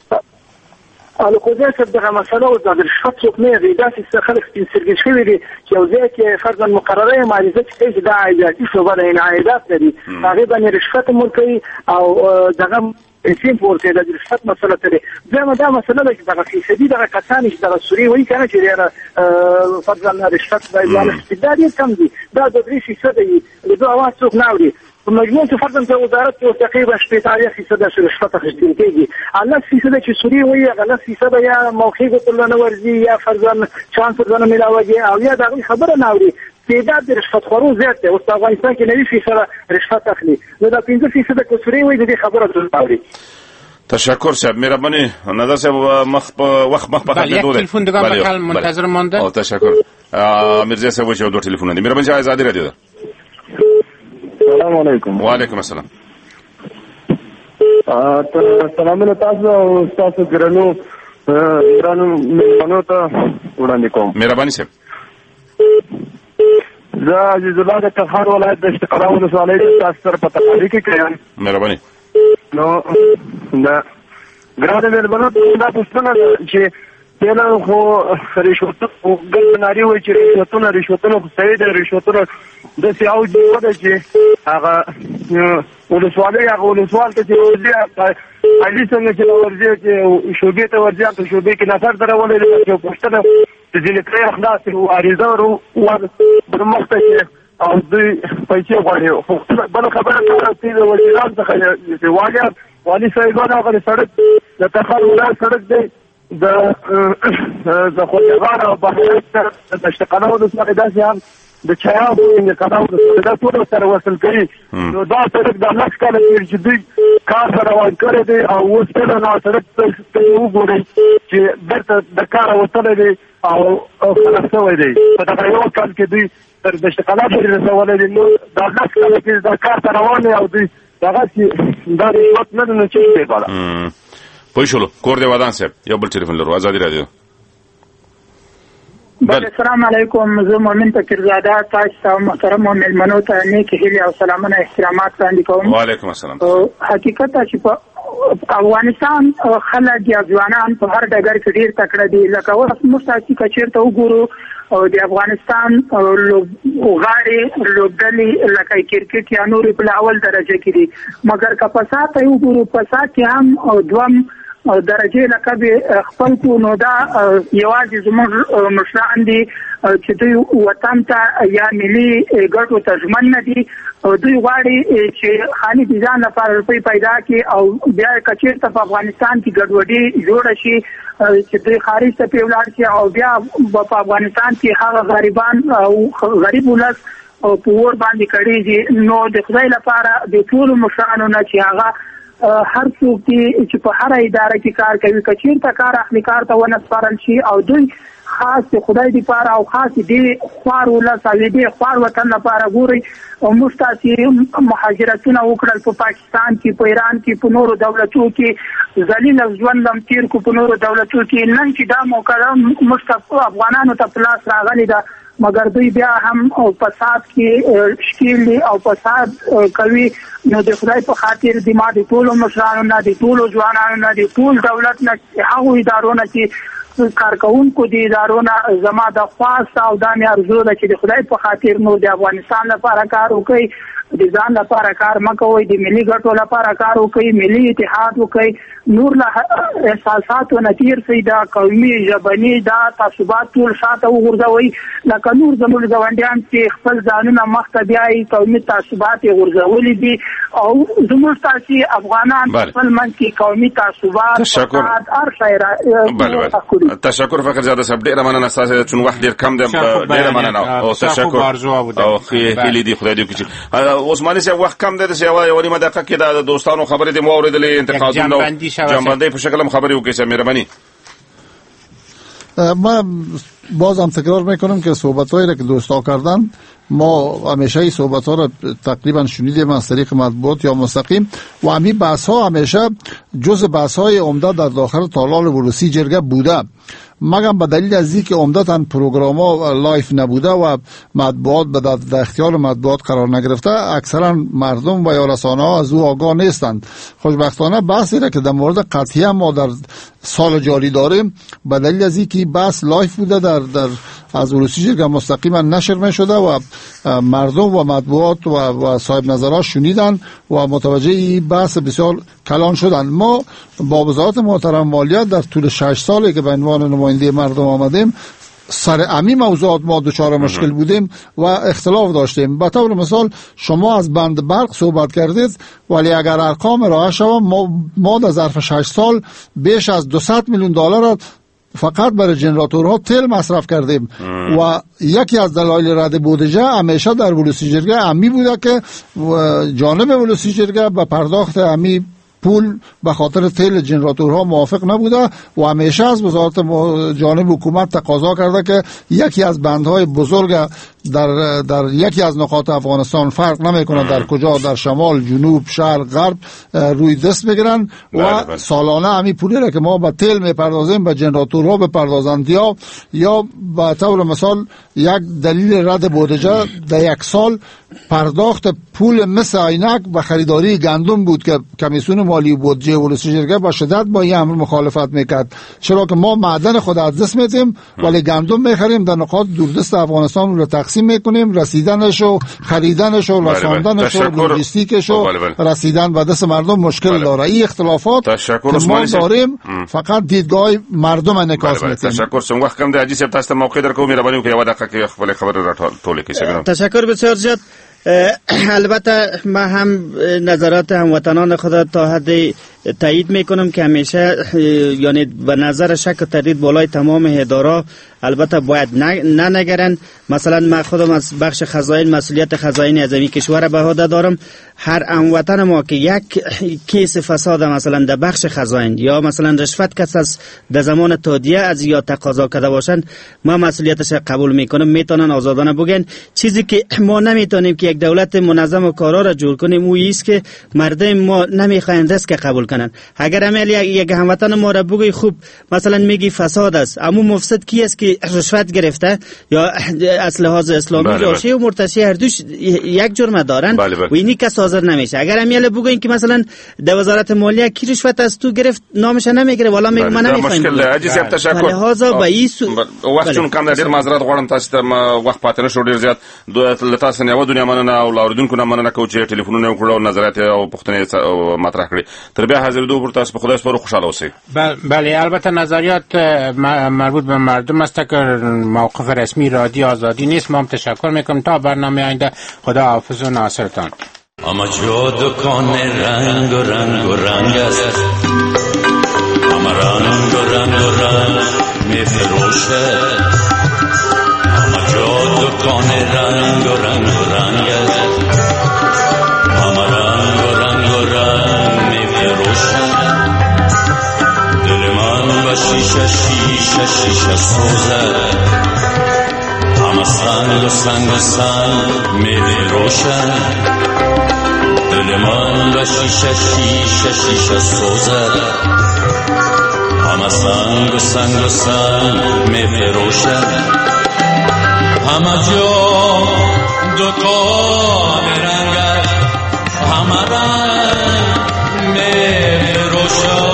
الو خو دې څه دغه مسله او د رشوت څوک نه دی دا چې خلک سرګل شوی دي چې یو ځای کې فرضاً مقرره مالیزه چې دا عایداتي شوبه د عایدات لري هغه باندې رشوت ملکي او دغه اسیم پورته د رشوت مسله ته دا مسله ده چې دغه فیصدي دغه کسان چې دغه سوري وایي کنه چې ډېر فرضاً رشوت باید استبدادي کم دي دا د 3% دی د دوه اواز څوک نه اوري په مجموع کې فرضاً په وزارت کې تقریبا 18% رشوت اخیستل کېږي 9% چې سوري وایي هغه 9% یا موخي ګټل نه ورځي یا فرضاً چانس ورنه ملاوي او یا دغه خبره نه اوري تعداد د رشوت خورو زیات دی او په افغانستان کې 90% رشوت اخلي نو دا 15% کسوري وایي د دې خبره ته اوري. تشکر صاحب مهرباني نظر صاحب وخت مخ په خاطر دوه تلفن دغه مکال منتظر مونده او تشکر مرزا صاحب چې دوه تلفون دي مهرباني آزادي رادیو ده. السلام علیکم. وعلیکم السلام. سلام تاسو او تاسو ګرانو مېلمنو ته وړاندې کوم. مهرباني صاحب. زه عزیز الله د کندهار ولایت د اشتقاله ولسوالۍ د تاسو سره په تقاضا کې کوم. مهرباني. نو دا ګرانو مېلمنو ته دا پوښتنه چې پیله خو رشوت او ګلناري وایي چې رشوتونه خو صحیح دي رشوتونه داسې اوج ده چې هغه ولسوالۍ هغه ولسوال ته چې ورځي علي څنګه چې ورځي چې شوبې ته ورځي په شوبې کې نفر درولې چې پوښتنه چې ځینې پرې اخلاص او عریضه ور برمخته چې او دوی پیسې غواړي بل خبره کوي چې وزیران څخه والي صاحبان هغه سړک د تخار ولایت سړک دی د خوږغان او بهرت د اشتقاله ولسوالۍ داسې هم د چایاب د کلاو د ټول سره وصل کړي نو دا سړک د لږ کال چې دوی کار روان کړی دی او اوس په نو سړک ته وګورئ چې درته د کار وصل دی او خلاص شوی دی په دغه یو کال کې دوی تر د اشتقاله پورې رسولی دی نو د لږ کال کې د کار روان دی او دوی دغه چې دا رشوت نه نو چې دی بالا پوښلو کور دی ودان صاحب یو بل ټلیفون لرو آزادي رادیو. السلام علیکم زه مومن فقیرزاده تاسو ته محترم مېلمنو ته نیک هیلې او سلامونه احترامات وړاندې کوم. وعلیکم السلام. حقیقت چې په افغانستان خلک یا ځوانان په هر ډګر کې ډیر تکړه دي. لکه اوس موږ تاسو کچیرته وګورو او د افغانستان لوبغاړي لوبډلې لکه کرکټ یا نور په اول درجه کې دي، مګر که په ساته وګورو په ساته کې هم دوم درجه لقب خپل کو نو دا یوازې زموږ مشران دي چې دوی وطن ته یا ملي ګټو ته ژمن نه دي او دوی غواړي چې خالي ځان لپاره روپۍ پیدا کړي او بیا کچیرته په افغانستان کې ګډوډي جوړه شي چې دوی خارج ته پیولاړ شي او بیا په افغانستان کې هغه غریبان او غریب ولس او پور باندې کړي. نو د خدای لپاره د ټول مشرانو نه چې هغه هر څوک چې په هر اداره کې کار کوي کچیرته کار اخلي کار ته ونه سپارل شي او دوی خاص خدای دی لپاره او خاص دی خوار ولس او دی خوار وطن لپاره ګوري او مستاسي مهاجرتونه وکړل په پاکستان کې په ایران کې په نورو دولتونو کې ذلیل ژوند لم تیر کو په نورو دولتونو کې نن چې دا موقع مستقو افغانانو ته پلاس راغلي دا مګر دوی بیا هم فساد کې شکیل او فساد کوي. نو د خدای په خاطر د ما د ټولو مشرانو نه د ټولو ځوانانو نه د ټول دولت نه هغه ادارو نه چې کارکونکو د ادارو نه زما د خواست او د ارزو ده چې د خدای په خاطر نور د افغانستان لپاره کار وکړي، د ځان لپاره کار مکوئ، د ملي ګټو لپاره کار وکړي، ملي اتحاد وکړي، نور له احساساتو نه تیر شي، دا قومي ژبني دا تعصبات ټول شاته وغورځوي. لکه نور زموږ ګاونډیان چې خپل ځانونه مخته بیایي قومي تعصبات یې غورځولي دي او زموږ تاسي افغانان خپل منځ کې قومي تعصبات هر شی تشکر فخرزاده صاحب ډیره مننه تاسو چون وخت ډیر کم دی ډیره مننه او تشکر او خیلی دی خدای دې کړي. عثماني صاحب وخت کم دی چې یو نیمه دقیقه کې د دوستانو خبرې دې مو اوریدلې انتقادونه جنبندی په شکل هم خبرې وکړئ مهرباني. ما باز هم تکرار میکنم که صحبت‌هایی را که دوستا کردن ما همیشه این صحبت‌ها را تقریبا شنیدیم از طریق مطبوعات یا مستقیم و همین بحث‌ها همیشه جز بحث‌های عمده در داخل تالار ولسی جرگه بوده، مگر به دلیل از اینکه عمدتاً پروگرام‌ها لایف نبوده و مطبوعات به در اختیار مطبوعات قرار نگرفته اکثرا مردم و یا رسانه‌ها از او آگاه نیستند. خوشبختانه بحثی را که در مورد قطعی ما در سال جاری داریم به دلیل از اینکه بحث لایف بوده در از ولسی جرگه مستقیما نشر می شده و مردم و مطبوعات و صاحب نظرها شنیدن و متوجه این بحث بسیار کلان شدن. ما با وزارت محترم مالیات در طول 6 سالی که به عنوان نماینده مردم آمدیم سر امی موضوعات ما دچار مشکل بودیم و اختلاف داشتیم. به طور مثال شما از بند برق صحبت کردید ولی اگر ارقام ارائه شود ما در ظرف 6 سال بیش از 200 میلیون دلار فقط برای جنراتورها تیل مصرف کردیم و یکی از دلایل رد بودجه همیشه در ولسی جرگه امی بوده که جانب ولسی جرگه به پرداخت امی پول به خاطر تیل جنراتورها موافق نبوده و همیشه از وزارت جانب حکومت تقاضا کرده که یکی از بندهای بزرگ در یکی از نقاط افغانستان فرق نمیکنه در کجا در شمال جنوب شرق غرب روی دست بگیرن و سالانه همین پولی را که ما به تیل میپردازیم به جنراتورها بپردازند یا به طور مثال یک دلیل رد بودجه در یک سال پرداخت پول مثل عینک به خریداری گندم بود که کمیسیون مالی بودجه ولسی جرگه با شدت با این امر مخالفت میکرد، چرا که ما معدن خود از دست میدیم ولی گندم میخریم در نقاط دوردست افغانستان رو تقسیم میکنیم، رسیدنش و خریدنش و رساندنش و لوجستیکش و رسیدن به دست مردم مشکل داره. این اختلافات که ما داریم فقط دیدگاه مردم انعکاس میکنه. تشکر. سم وخت کم دی عجیب صاحب تاسو موقع درکو مهرباني وکړئ یو دقیقه کې خپل خبر را ټول کړئ. تشکر بسیار زیاد. البته ما هم نظرات هموطنان خود تا حد تایید میکنم که همیشه یعنی به نظر شک و تردید بالای تمام ادارات البته باید نگرن. مثلا من خودم از بخش خزائن مسئولیت خزائن اعظمی کشور به عهده دارم. هر هموطن ما که یک کیس فساد مثلا در بخش خزائن یا مثلا رشوت کس از در زمان تادیه از یا تقاضا کرده باشند ما مسئولیتش قبول میکنم، میتونن آزادانه بگن. چیزی که ما نمیتونیم که یک دولت منظم و کارا را جور کنیم او است که مردم ما نمیخواین ریسک قبول کنن. اگر عمل یک هموطن ما را بگوی خوب مثلا میگی فساد است، اما مفسد کی است که رشوت گرفته یا از لحاظ اسلامی راشی و مرتشی هر دوش یک جرم دارن و اینی کس حاضر نمیشه. اگر عمل بگوین که مثلا در وزارت مالیه کی رشوت از تو گرفت نامش نمیگیره والا میگه من نمیخوایم. مشکل عجیب تشکر. لہذا به این وخت چون کم ډیر معذرت غواړم تاسو ته وخت پاتې نه شو ډیر زیات تاسو نه و دنیا مننه او اوریدونکو نه مننه کوم چې ټلیفونونه وکړو او نظریات او پوښتنې مطرح کړې. تر بیا حاضرېدو پر تاسو په خدای سپارو خوشاله اوسئ. بله البته نظریات مربوط به مردم است که موقف رسمی رادیو آزادی نیست. ما هم تشکر میکنم تا برنامه آینده. خدا حافظ و ناصرتان. اما جا دکان رنگ و رنگ و رنگ است، اما رنگ و رنگ و رنگ می فروشه. اما جا دکان رنگ و رنگ و رنگ است، اما رنگ و رنگ و رنگ می فروشه. دل من و شیشه شیشه شیشه سوزه، اما سنگ و سنگ و سنگ می فروشه. دل من و شیشه شیشه شیشه سوزه، همه سنگ و سنگ و سنگ می فروشه. همه جا دکان رنگ است، همه رنگ می فروشه.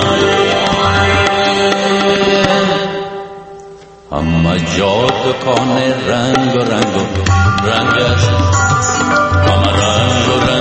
همه جا دکان رنگ و رنگ و رنگ است، همه رنگ و رنگ